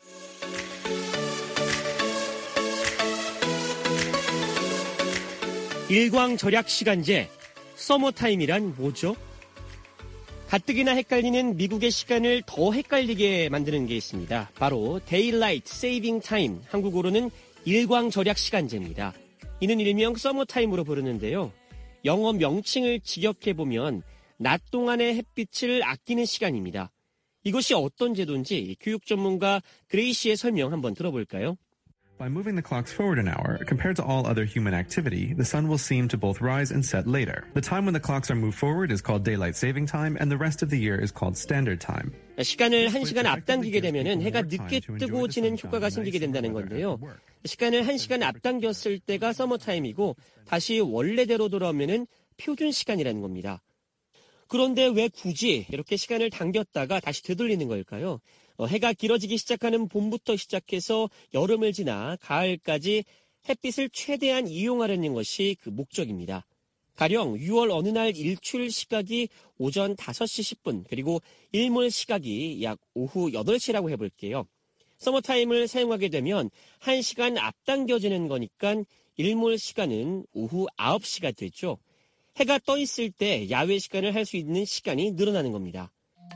일광절약 시간제, 서머타임이란 뭐죠? 가뜩이나 헷갈리는 미국의 시간을 더 헷갈리게 만드는 게 있습니다. 바로 Daylight Saving Time, 한국어로는 일광절약 시간제입니다. 이는 일명 서머타임으로 부르는데요. 영어 명칭을 직역해보면 낮 동안의 햇빛을 아끼는 시간입니다. 이것이 어떤 제도인지 교육 전문가 그레이시의 설명 한번 들어볼까요? By moving the clocks forward an hour, compared to all other human activity, the sun will seem to both rise and set later. The time when the clocks are moved forward is called daylight saving time, and the rest of the year is called standard time. 시간을 1시간 앞당기게 되면 해가 늦게 뜨고 지는 효과가 생기게 된다는 건데요. 시간을 1시간 앞당겼을 때가 서머타임이고 다시 원래대로 돌아오면 표준 시간이라는 겁니다. 그런데 왜 굳이 이렇게 시간을 당겼다가 다시 되돌리는 걸까요? 해가 길어지기 시작하는 봄부터 시작해서 여름을 지나 가을까지 햇빛을 최대한 이용하려는 것이 그 목적입니다. 가령 6월 어느 날 일출 시각이 오전 5시 10분 그리고 일몰 시각이 약 오후 8시라고 해볼게요. 서머타임을 사용하게 되면 1시간 앞당겨지는 거니까 일몰 시간은 오후 9시가 되죠. 해가 떠 있을 때 야외 시간을 할 수 있는 시간이 늘어나는 겁니다.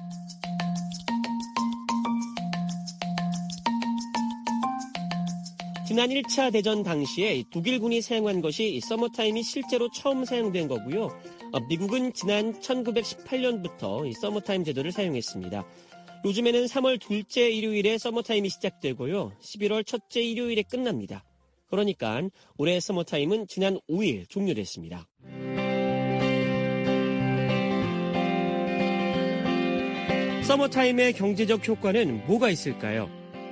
지난 1차 대전 당시에 독일군이 사용한 것이 서머타임이 실제로 처음 사용된 거고요. 미국은 지난 1918년부터 이 서머타임 제도를 사용했습니다. 요즘에는 3월 둘째 일요일에 서머타임이 시작되고요. 11월 첫째 일요일에 끝납니다. 그러니까 올해 서머타임은 지난 5일 종료됐습니다. 서머타임의 경제적 효과는 뭐가 있을까요?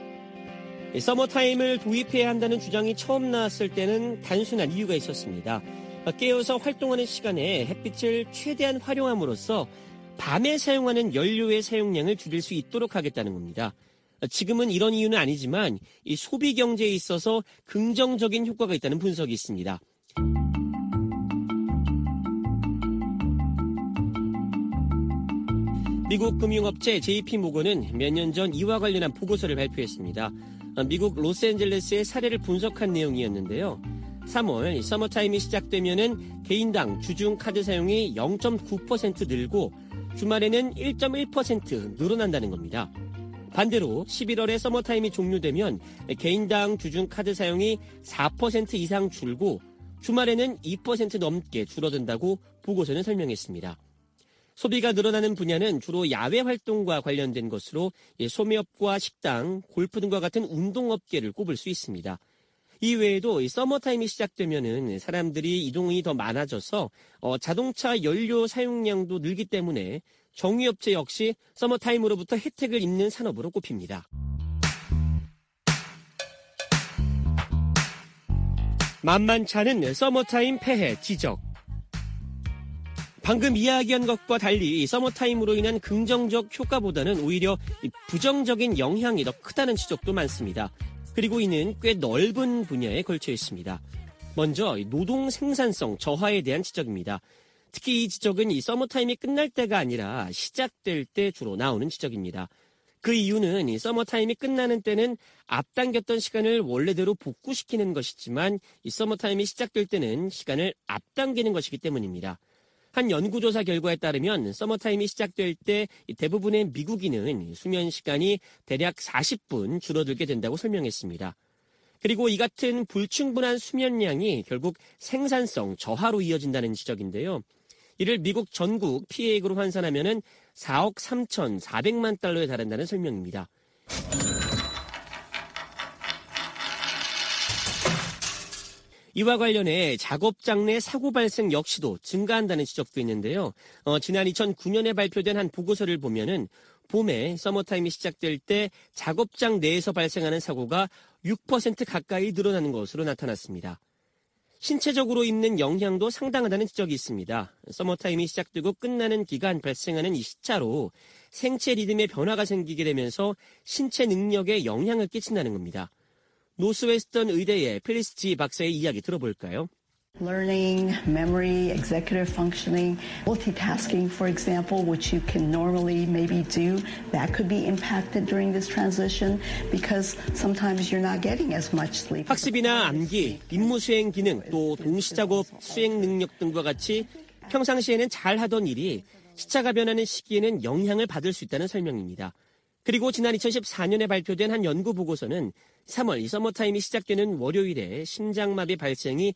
서머타임을 도입해야 한다는 주장이 처음 나왔을 때는 단순한 이유가 있었습니다. 깨어서 활동하는 시간에 햇빛을 최대한 활용함으로써 밤에 사용하는 연료의 사용량을 줄일 수 있도록 하겠다는 겁니다. 지금은 이런 이유는 아니지만 이 소비 경제에 있어서 긍정적인 효과가 있다는 분석이 있습니다. 미국 금융업체 JP모건은 몇 년 전 이와 관련한 보고서를 발표했습니다. 미국 로스앤젤레스의 사례를 분석한 내용이었는데요. 3월 서머타임이 시작되면은 개인당 주중 카드 사용이 0.9% 늘고 주말에는 1.1% 늘어난다는 겁니다. 반대로 11월에 서머타임이 종료되면 개인당 주중 카드 사용이 4% 이상 줄고 주말에는 2% 넘게 줄어든다고 보고서는 설명했습니다. 소비가 늘어나는 분야는 주로 야외 활동과 관련된 것으로 소매업과 식당, 골프 등과 같은 운동업계를 꼽을 수 있습니다. 이 외에도 이 서머타임이 시작되면은 사람들이 이동이 더 많아져서 자동차 연료 사용량도 늘기 때문에 정유업체 역시 서머타임으로부터 혜택을 입는 산업으로 꼽힙니다. 만만치 않은 서머타임 폐해 지적. 방금 이야기한 것과 달리 서머타임으로 인한 긍정적 효과보다는 오히려 부정적인 영향이 더 크다는 지적도 많습니다. 그리고 이는 꽤 넓은 분야에 걸쳐 있습니다. 먼저 노동 생산성 저하에 대한 지적입니다. 특히 이 지적은 이 서머타임이 끝날 때가 아니라 시작될 때 주로 나오는 지적입니다. 그 이유는 이 서머타임이 끝나는 때는 앞당겼던 시간을 원래대로 복구시키는 것이지만 이 서머타임이 시작될 때는 시간을 앞당기는 것이기 때문입니다. 한 연구조사 결과에 따르면 서머타임이 시작될 때 대부분의 미국인은 수면 시간이 대략 40분 줄어들게 된다고 설명했습니다. 그리고 이 같은 불충분한 수면량이 결국 생산성 저하로 이어진다는 지적인데요. 이를 미국 전국 피해액으로 환산하면 4억 3,400만 달러에 달한다는 설명입니다. 이와 관련해 작업장 내 사고 발생 역시도 증가한다는 지적도 있는데요. 지난 2009년에 발표된 한 보고서를 보면은 봄에 서머타임이 시작될 때 작업장 내에서 발생하는 사고가 6% 가까이 늘어나는 것으로 나타났습니다. 신체적으로 입는 영향도 상당하다는 지적이 있습니다. 서머타임이 시작되고 끝나는 기간 발생하는 이 시차로 생체 리듬의 변화가 생기게 되면서 신체 능력에 영향을 끼친다는 겁니다. 노스웨스턴 의대의 펠리시티 박사의 이야기 들어볼까요? Learning, memory, executive functioning, multitasking, for example, which you can normally maybe do, that could be impacted during this transition because sometimes you're not getting as much sleep. 학습이나 암기, 임무 수행 기능, 또 동시작업 수행 능력 등과 같이 평상시에는 잘하던 일이 시차가 변하는 시기에는 영향을 받을 수 있다는 설명입니다. 그리고 지난 2014년에 발표된 한 연구 보고서는 3월 이 서머타임이 시작되는 월요일에 심장마비 발생이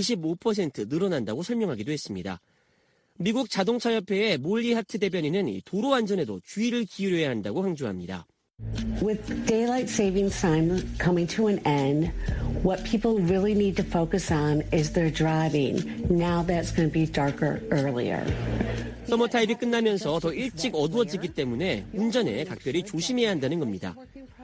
25% 늘어난다고 설명하기도 했습니다. 미국 자동차협회의 몰리 하트 대변인은 도로 안전에도 주의를 기울여야 한다고 강조합니다. With daylight savings time coming to an end, what people really need to focus on is their driving. Now that's going to be darker earlier. 서머타임이 끝나면서 더 일찍 어두워지기 때문에 운전에 각별히 조심해야 한다는 겁니다.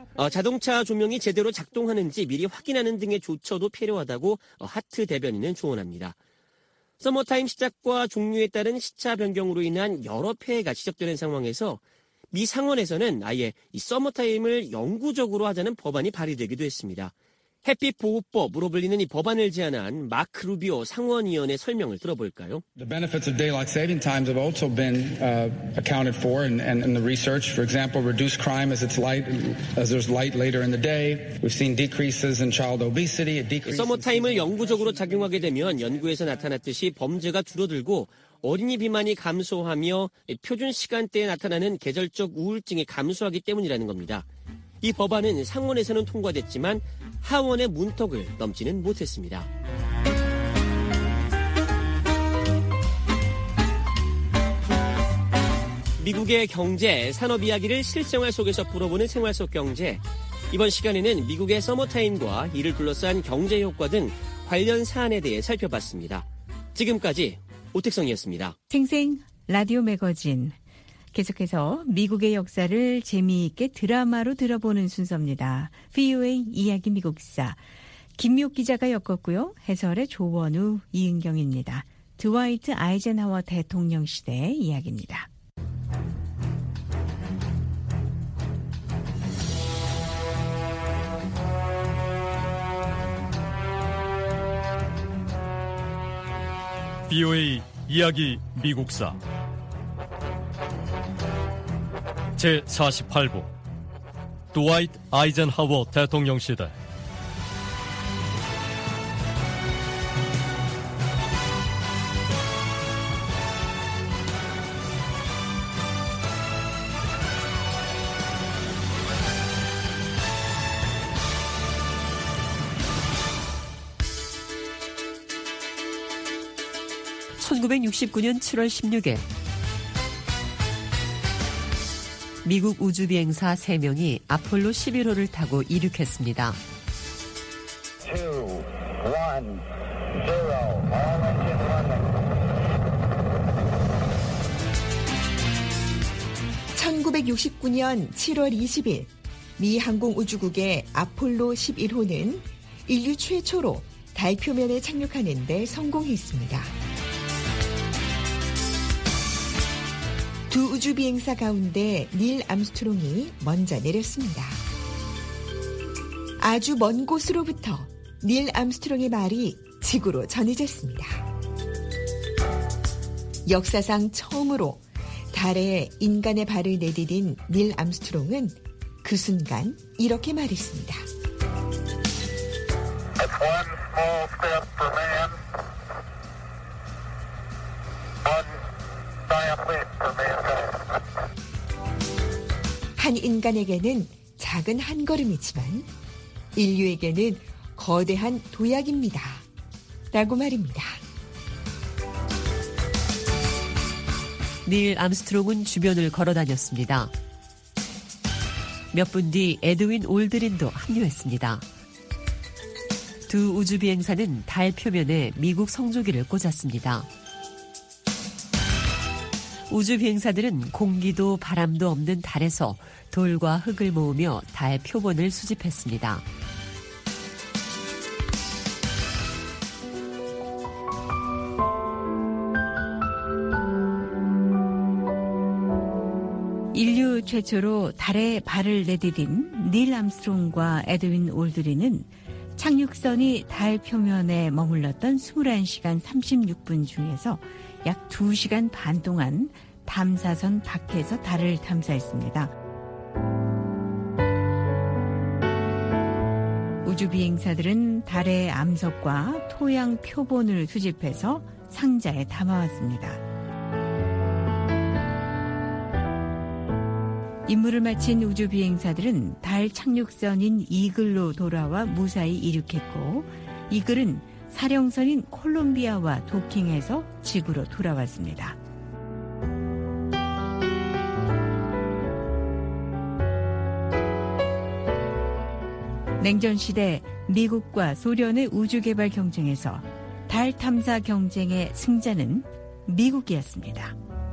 자동차 조명이 제대로 작동하는지 미리 확인하는 등의 조처도 필요하다고 하트 대변인은 조언합니다. 서머타임 시작과 종료에 따른 시차 변경으로 인한 여러 폐해가 지적되는 상황에서 미 상원에서는 아예 이 서머타임을 영구적으로 하자는 법안이 발의되기도 했습니다. 햇빛 보호법으로 불리는 이 법안을 제안한 마크 루비오 상원의원의 설명을 들어볼까요? The benefits of daylight saving times have also been accounted for in the research. For example, reduced crime as there's light later in the day. We've seen decreases in child obesity. 서머타임을 영구적으로 작용하게 되면 연구에서 나타났듯이 범죄가 줄어들고 어린이 비만이 감소하며 표준 시간대에 나타나는 계절적 우울증이 감소하기 때문이라는 겁니다. 이 법안은 상원에서는 통과됐지만 하원의 문턱을 넘지는 못했습니다. 미국의 경제, 산업 이야기를 실생활 속에서 풀어보는 생활 속 경제. 이번 시간에는 미국의 서머타임과 이를 둘러싼 경제 효과 등 관련 사안에 대해 살펴봤습니다. 지금까지 오택성이었습니다. 생생 라디오 매거진. 계속해서 미국의 역사를 재미있게 드라마로 들어보는 순서입니다. VOA 이야기 미국사. 김미옥 기자가 엮었고요. 해설의 조원우, 이은경입니다. 드와이트 아이젠하워 대통령 시대의 이야기입니다. VOA 이야기 미국사 제48부 드와이트 아이젠하워 대통령 시대. (1969년 7월 16일) 미국 우주비행사 3명이 아폴로 11호를 타고 이륙했습니다. 2, 1969년 7월 20일 미 항공우주국의 아폴로 11호는 인류 최초로 달 표면에 착륙하는 데 성공했습니다. 두 우주 비행사 가운데 닐 암스트롱이 먼저 내렸습니다. 아주 먼 곳으로부터 닐 암스트롱의 말이 지구로 전해졌습니다. 역사상 처음으로 달에 인간의 발을 내디딘 닐 암스트롱은 그 순간 이렇게 말했습니다. That's one small step for man, one giant leap for mankind. 한 인간에게는 작은 한 걸음이지만 인류에게는 거대한 도약입니다. 라고 말입니다. 닐 암스트롱은 주변을 걸어다녔습니다. 몇 분 뒤 에드윈 올드린도 합류했습니다. 두 우주 비행사는 달 표면에 미국 성조기를 꽂았습니다. 우주 비행사들은 공기도 바람도 없는 달에서 돌과 흙을 모으며 달 표본을 수집했습니다. 인류 최초로 달에 발을 내디딘 닐 암스트롱과 에드윈 올드린은 착륙선이 달 표면에 머물렀던 21시간 36분 중에서 약 2시간 반 동안 탐사선 밖에서 달을 탐사했습니다. 우주 비행사들은 달의 암석과 토양 표본을 수집해서 상자에 담아왔습니다. 임무를 마친 우주 비행사들은 달 착륙선인 이글로 돌아와 무사히 이륙했고, 이글은 사령선인 콜롬비아와 도킹해서 지구로 돌아왔습니다. 냉전 시대 미국과 소련의 우주 개발 경쟁에서 달 탐사 경쟁의 승자는 미국이었습니다.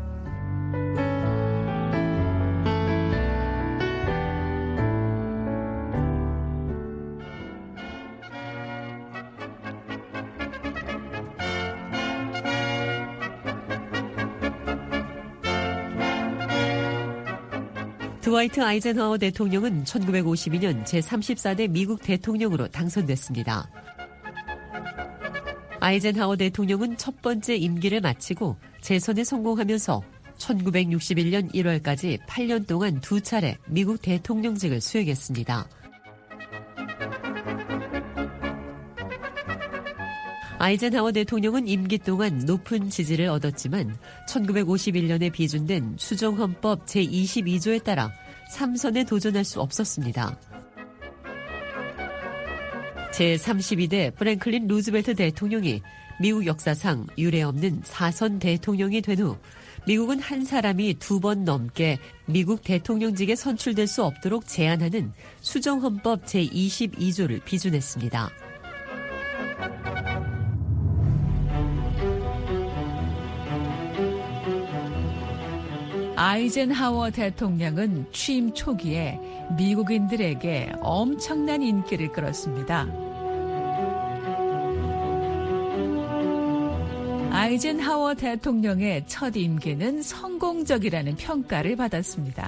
드와이트 아이젠하워 대통령은 1952년 제34대 미국 대통령으로 당선됐습니다. 아이젠하워 대통령은 첫 번째 임기를 마치고 재선에 성공하면서 1961년 1월까지 8년 동안 2차례 미국 대통령직을 수행했습니다. 아이젠하워 대통령은 임기 동안 높은 지지를 얻었지만 1951년에 비준된 수정헌법 제22조에 따라 3선에 도전할 수 없었습니다. 제32대 프랭클린 루즈벨트 대통령이 미국 역사상 유례없는 4선 대통령이 된 후 미국은 한 사람이 2번 넘게 미국 대통령직에 선출될 수 없도록 제한하는 수정헌법 제22조를 비준했습니다. 아이젠하워 대통령은 취임 초기에 미국인들에게 엄청난 인기를 끌었습니다. 아이젠하워 대통령의 첫 임기는 성공적이라는 평가를 받았습니다.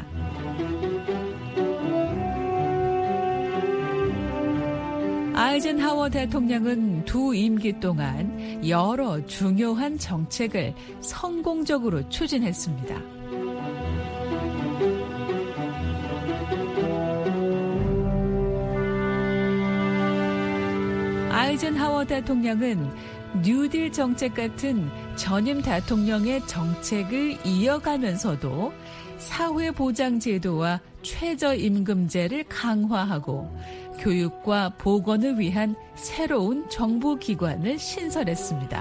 아이젠하워 대통령은 두 임기 동안 여러 중요한 정책을 성공적으로 추진했습니다. 아이젠하워 대통령은 뉴딜 정책 같은 전임 대통령의 정책을 이어가면서도 사회보장제도와 최저임금제를 강화하고 교육과 보건을 위한 새로운 정부기관을 신설했습니다.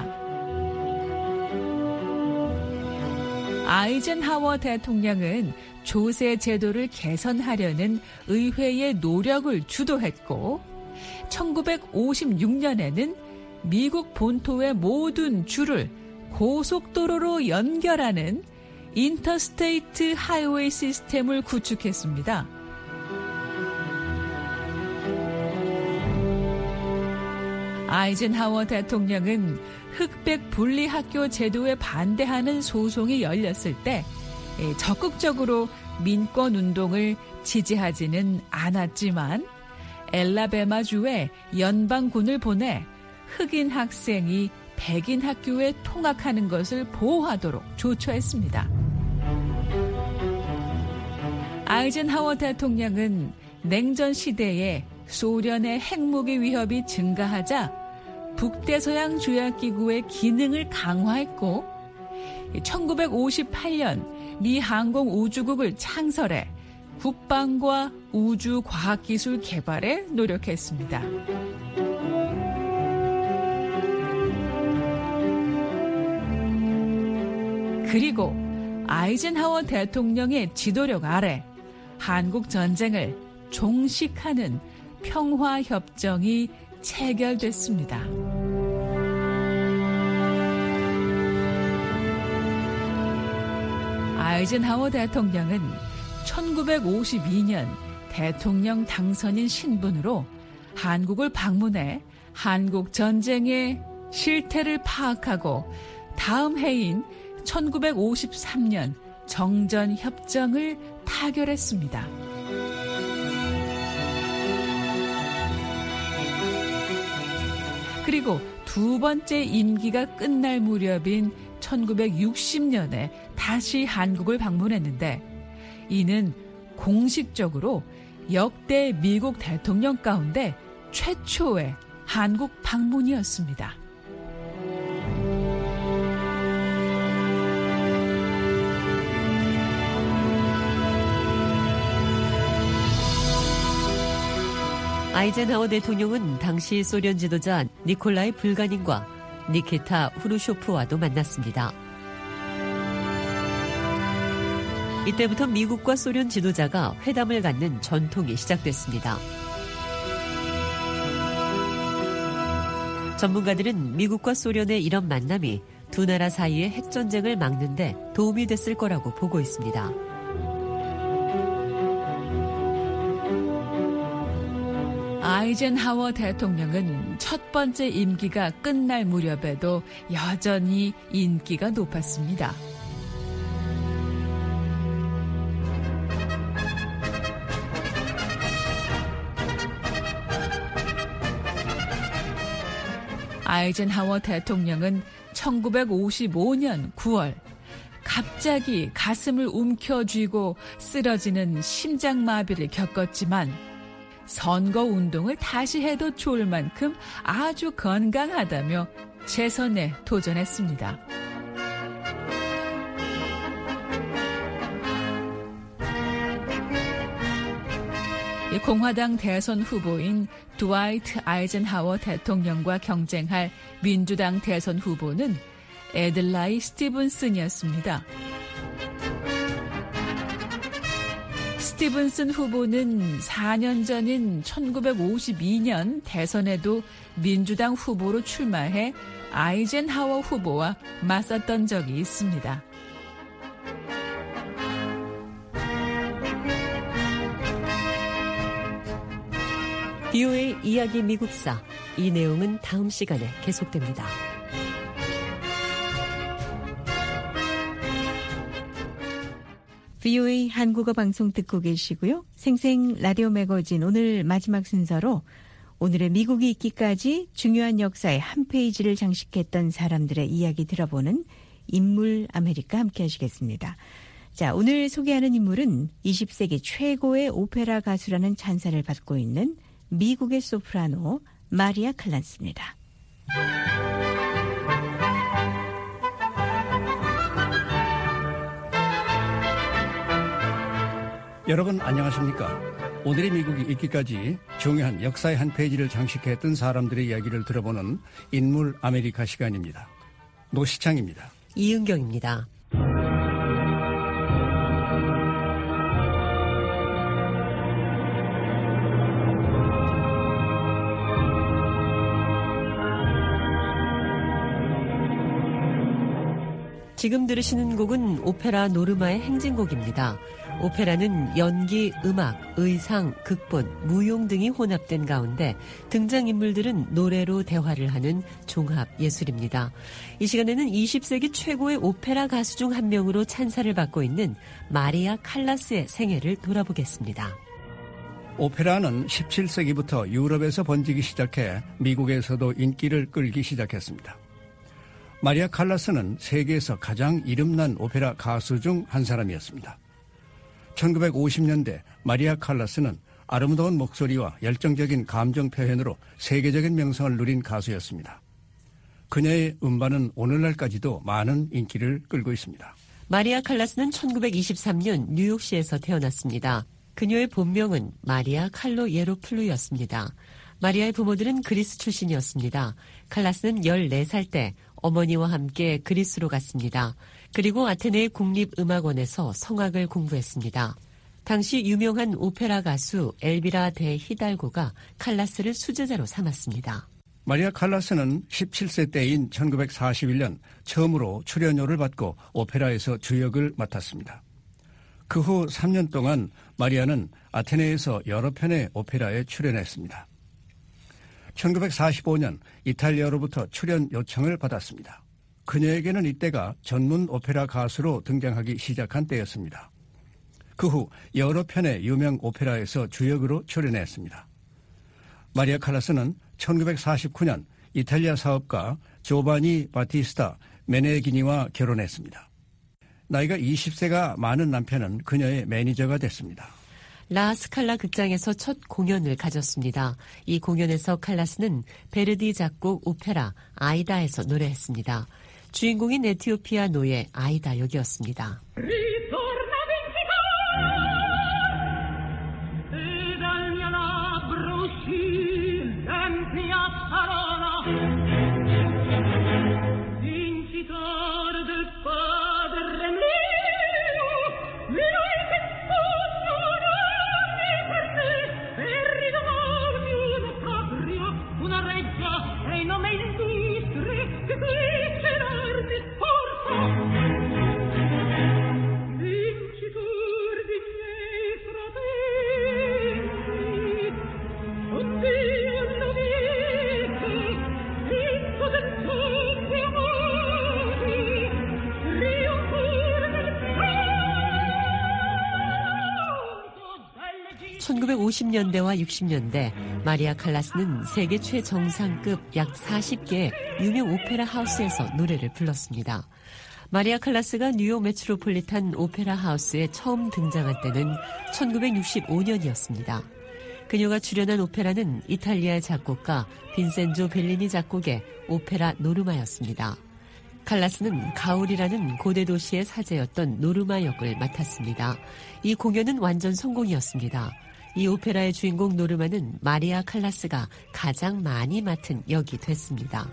아이젠하워 대통령은 조세 제도를 개선하려는 의회의 노력을 주도했고 1956년에는 미국 본토의 모든 주를 고속도로로 연결하는 인터스테이트 하이웨이 시스템을 구축했습니다. 아이젠하워 대통령은 흑백 분리학교 제도에 반대하는 소송이 열렸을 때 적극적으로 민권운동을 지지하지는 않았지만 엘라베마주에 연방군을 보내 흑인 학생이 백인 학교에 통학하는 것을 보호하도록 조처했습니다. 아이젠하워 대통령은 냉전 시대에 소련의 핵무기 위협이 증가하자 북대서양 조약기구의 기능을 강화했고 1958년 미 항공우주국을 창설해 국방과 우주과학기술 개발에 노력했습니다. 그리고 아이젠하워 대통령의 지도력 아래 한국 전쟁을 종식하는 평화협정이 체결됐습니다. 아이젠하워 대통령은 1952년 대통령 당선인 신분으로 한국을 방문해 한국 전쟁의 실태를 파악하고 다음 해인 1953년 정전협정을 타결했습니다. 그리고 두 번째 임기가 끝날 무렵인 1960년에 다시 한국을 방문했는데 이는 공식적으로 역대 미국 대통령 가운데 최초의 한국 방문이었습니다. 아이젠하워 대통령은 당시 소련 지도자 니콜라이 불가닌과 니키타 후르쇼프와도 만났습니다. 이때부터 미국과 소련 지도자가 회담을 갖는 전통이 시작됐습니다. 전문가들은 미국과 소련의 이런 만남이 두 나라 사이의 핵전쟁을 막는 데 도움이 됐을 거라고 보고 있습니다. 아이젠하워 대통령은 첫 번째 임기가 끝날 무렵에도 여전히 인기가 높았습니다. 아이젠하워 대통령은 1955년 9월 갑자기 가슴을 움켜쥐고 쓰러지는 심장마비를 겪었지만 선거운동을 다시 해도 좋을 만큼 아주 건강하다며 재선에 도전했습니다. 공화당 대선 후보인 드와이트 아이젠하워 대통령과 경쟁할 민주당 대선 후보는 애들라이 스티븐슨이었습니다. 스티븐슨 후보는 4년 전인 1952년 대선에도 민주당 후보로 출마해 아이젠하워 후보와 맞섰던 적이 있습니다. VOA 이야기 미국사, 이 내용은 다음 시간에 계속됩니다. VOA 한국어 방송 듣고 계시고요. 생생 라디오 매거진 오늘 마지막 순서로 오늘의 미국이 있기까지 중요한 역사의 한 페이지를 장식했던 사람들의 이야기 들어보는 인물 아메리카 함께 하시겠습니다. 자, 오늘 소개하는 인물은 20세기 최고의 오페라 가수라는 찬사를 받고 있는 미국의 소프라노 마리아 클란스입니다. 여러분 안녕하십니까? 오늘의 미국이 있기까지 중요한 역사의 한 페이지를 장식했던 사람들의 이야기를 들어보는 인물 아메리카 시간입니다. 노시창입니다. 이은경입니다. 지금 들으시는 곡은 오페라 노르마의 행진곡입니다. 오페라는 연기, 음악, 의상, 극본, 무용 등이 혼합된 가운데 등장인물들은 노래로 대화를 하는 종합 예술입니다. 이 시간에는 20세기 최고의 오페라 가수 중 한 명으로 찬사를 받고 있는 마리아 칼라스의 생애를 돌아보겠습니다. 오페라는 17세기부터 유럽에서 번지기 시작해 미국에서도 인기를 끌기 시작했습니다. 마리아 칼라스는 세계에서 가장 이름난 오페라 가수 중 한 사람이었습니다. 1950년대 마리아 칼라스는 아름다운 목소리와 열정적인 감정 표현으로 세계적인 명성을 누린 가수였습니다. 그녀의 음반은 오늘날까지도 많은 인기를 끌고 있습니다. 마리아 칼라스는 1923년 뉴욕시에서 태어났습니다. 그녀의 본명은 마리아 칼로 예로플루였습니다. 마리아의 부모들은 그리스 출신이었습니다. 칼라스는 14살 때 어머니와 함께 그리스로 갔습니다. 그리고 아테네 국립음악원에서 성악을 공부했습니다. 당시 유명한 오페라 가수 엘비라 데 히달고가 칼라스를 수제자로 삼았습니다. 마리아 칼라스는 17세 때인 1941년 처음으로 출연료를 받고 오페라에서 주역을 맡았습니다. 그 후 3년 동안 마리아는 아테네에서 여러 편의 오페라에 출연했습니다. 1945년 이탈리아로부터 출연 요청을 받았습니다. 그녀에게는 이때가 전문 오페라 가수로 등장하기 시작한 때였습니다. 그 후 여러 편의 유명 오페라에서 주역으로 출연했습니다. 마리아 칼라스는 1949년 이탈리아 사업가 조바니 바티스타 메네기니와 결혼했습니다. 나이가 20세가 많은 남편은 그녀의 매니저가 됐습니다. 라스칼라 극장에서 첫 공연을 가졌습니다. 이 공연에서 칼라스는 베르디 작곡 오페라 아이다에서 노래했습니다. 주인공인 에티오피아 노예 아이다 역이었습니다. (1950년대와 60년대) 마리아 칼라스는 세계 최정상급 약 40개의 유명 오페라 하우스에서 노래를 불렀습니다. 마리아 칼라스가 뉴욕 메트로폴리탄 오페라 하우스에 처음 등장할 때는 1965년이었습니다. 그녀가 출연한 오페라는 이탈리아 작곡가 빈센조 벨리니 작곡의 오페라 노르마였습니다. 칼라스는 가울이라는 고대 도시의 사제였던 노르마 역을 맡았습니다. 이 공연은 완전 성공이었습니다. 이 오페라의 주인공 노르마는 마리아 칼라스가 가장 많이 맡은 역이 됐습니다.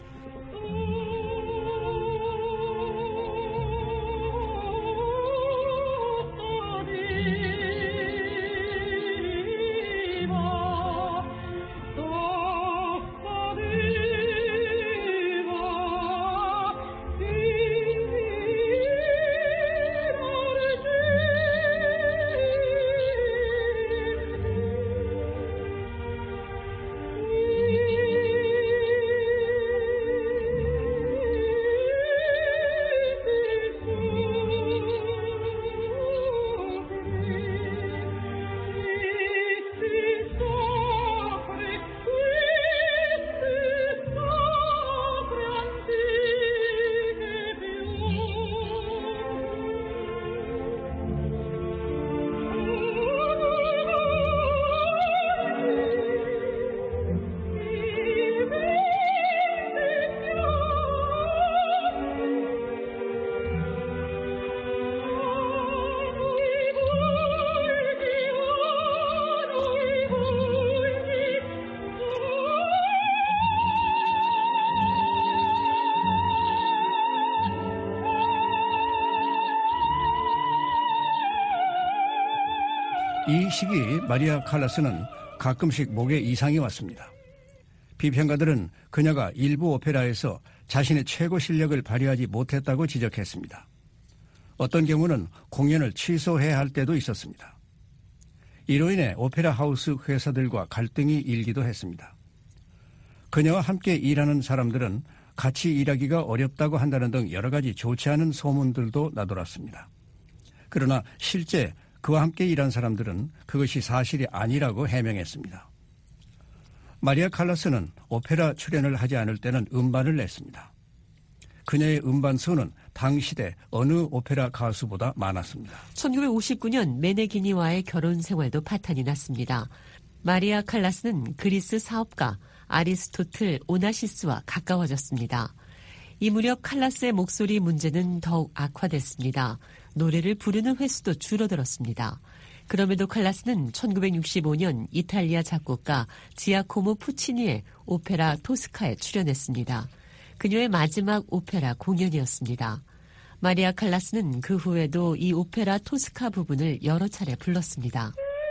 이 시기 마리아 칼라스는 가끔씩 목에 이상이 왔습니다. 비평가들은 그녀가 일부 오페라에서 자신의 최고 실력을 발휘하지 못했다고 지적했습니다. 어떤 경우는 공연을 취소해야 할 때도 있었습니다. 이로 인해 오페라 하우스 회사들과 갈등이 일기도 했습니다. 그녀와 함께 일하는 사람들은 같이 일하기가 어렵다고 한다는 등 여러 가지 좋지 않은 소문들도 나돌았습니다. 그러나 실제 그와 함께 일한 사람들은 그것이 사실이 아니라고 해명했습니다. 마리아 칼라스는 오페라 출연을 하지 않을 때는 음반을 냈습니다. 그녀의 음반 수는 당시대 어느 오페라 가수보다 많았습니다. 1959년 메네기니와의 결혼 생활도 파탄이 났습니다. 마리아 칼라스는 그리스 사업가 아리스토틀 오나시스와 가까워졌습니다. 이 무렵 칼라스의 목소리 문제는 더욱 악화됐습니다. 노래를 부르는 횟수도 줄어들었습니다. 그럼에도 칼라스는 1965년 이탈리아 작곡가 지아코모 푸치니의 오페라 토스카에 출연했습니다. 그녀의 마지막 오페라 공연이었습니다. 마리아 칼라스는 그 후에도 이 오페라 토스카 부분을 여러 차례 불렀습니다.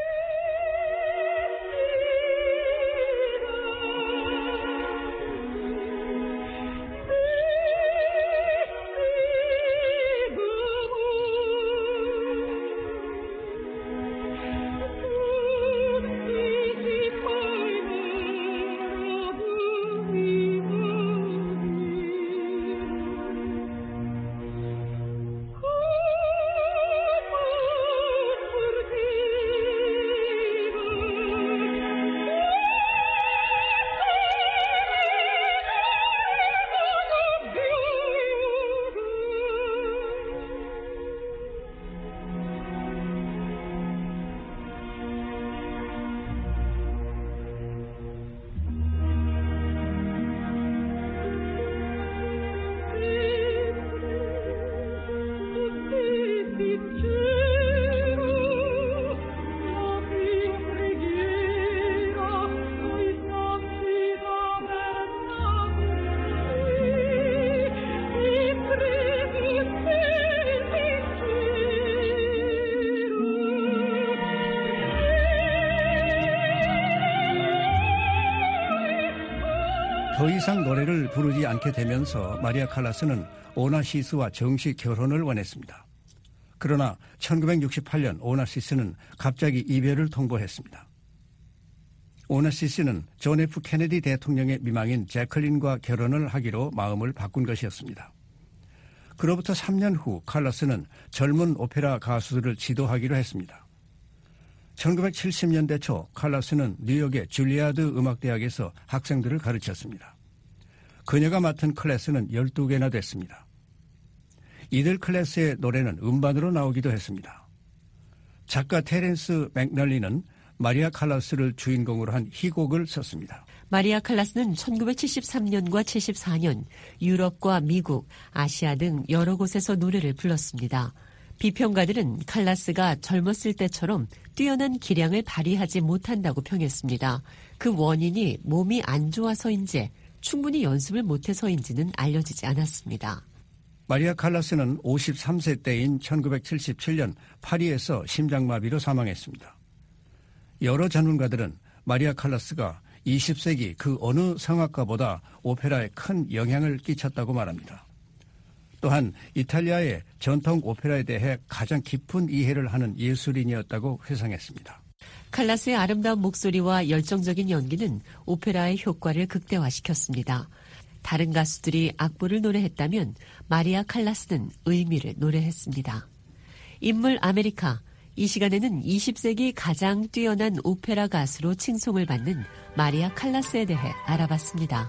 더 이상 노래를 부르지 않게 되면서 마리아 칼라스는 오나시스와 정식 결혼을 원했습니다. 그러나 1968년 오나시스는 갑자기 이별을 통보했습니다. 오나시스는 존 F 케네디 대통령의 미망인 제클린과 결혼을 하기로 마음을 바꾼 것이었습니다. 그로부터 3년 후 칼라스는 젊은 오페라 가수들을 지도하기로 했습니다. 1970년대 초 칼라스는 뉴욕의 줄리아드 음악대학에서 학생들을 가르쳤습니다. 그녀가 맡은 클래스는 12개나 됐습니다. 이들 클래스의 노래는 음반으로 나오기도 했습니다. 작가 테렌스 맥널리는 마리아 칼라스를 주인공으로 한 희곡을 썼습니다. 마리아 칼라스는 1973년과 74년 유럽과 미국, 아시아 등 여러 곳에서 노래를 불렀습니다. 비평가들은 칼라스가 젊었을 때처럼 뛰어난 기량을 발휘하지 못한다고 평했습니다. 그 원인이 몸이 안 좋아서인지 충분히 연습을 못해서인지는 알려지지 않았습니다. 마리아 칼라스는 53세 때인 1977년 파리에서 심장마비로 사망했습니다. 여러 전문가들은 마리아 칼라스가 20세기 그 어느 성악가보다 오페라에 큰 영향을 끼쳤다고 말합니다. 또한 이탈리아의 전통 오페라에 대해 가장 깊은 이해를 하는 예술인이었다고 회상했습니다. 칼라스의 아름다운 목소리와 열정적인 연기는 오페라의 효과를 극대화시켰습니다. 다른 가수들이 악보를 노래했다면 마리아 칼라스는 의미를 노래했습니다. 인물 아메리카. 이 시간에는 20세기 가장 뛰어난 오페라 가수로 칭송을 받는 마리아 칼라스에 대해 알아봤습니다.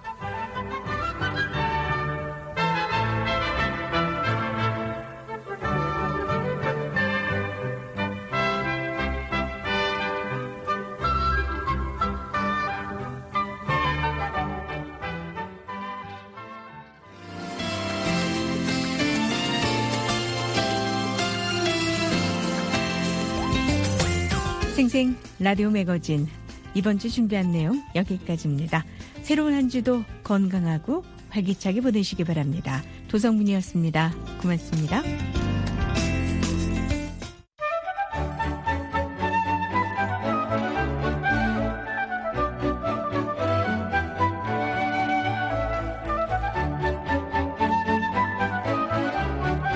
생생 라디오 매거진 이번 주 준비한 내용 여기까지입니다. 새로운 한 주도 건강하고 활기차게 보내시기 바랍니다. 도성문이었습니다. 고맙습니다.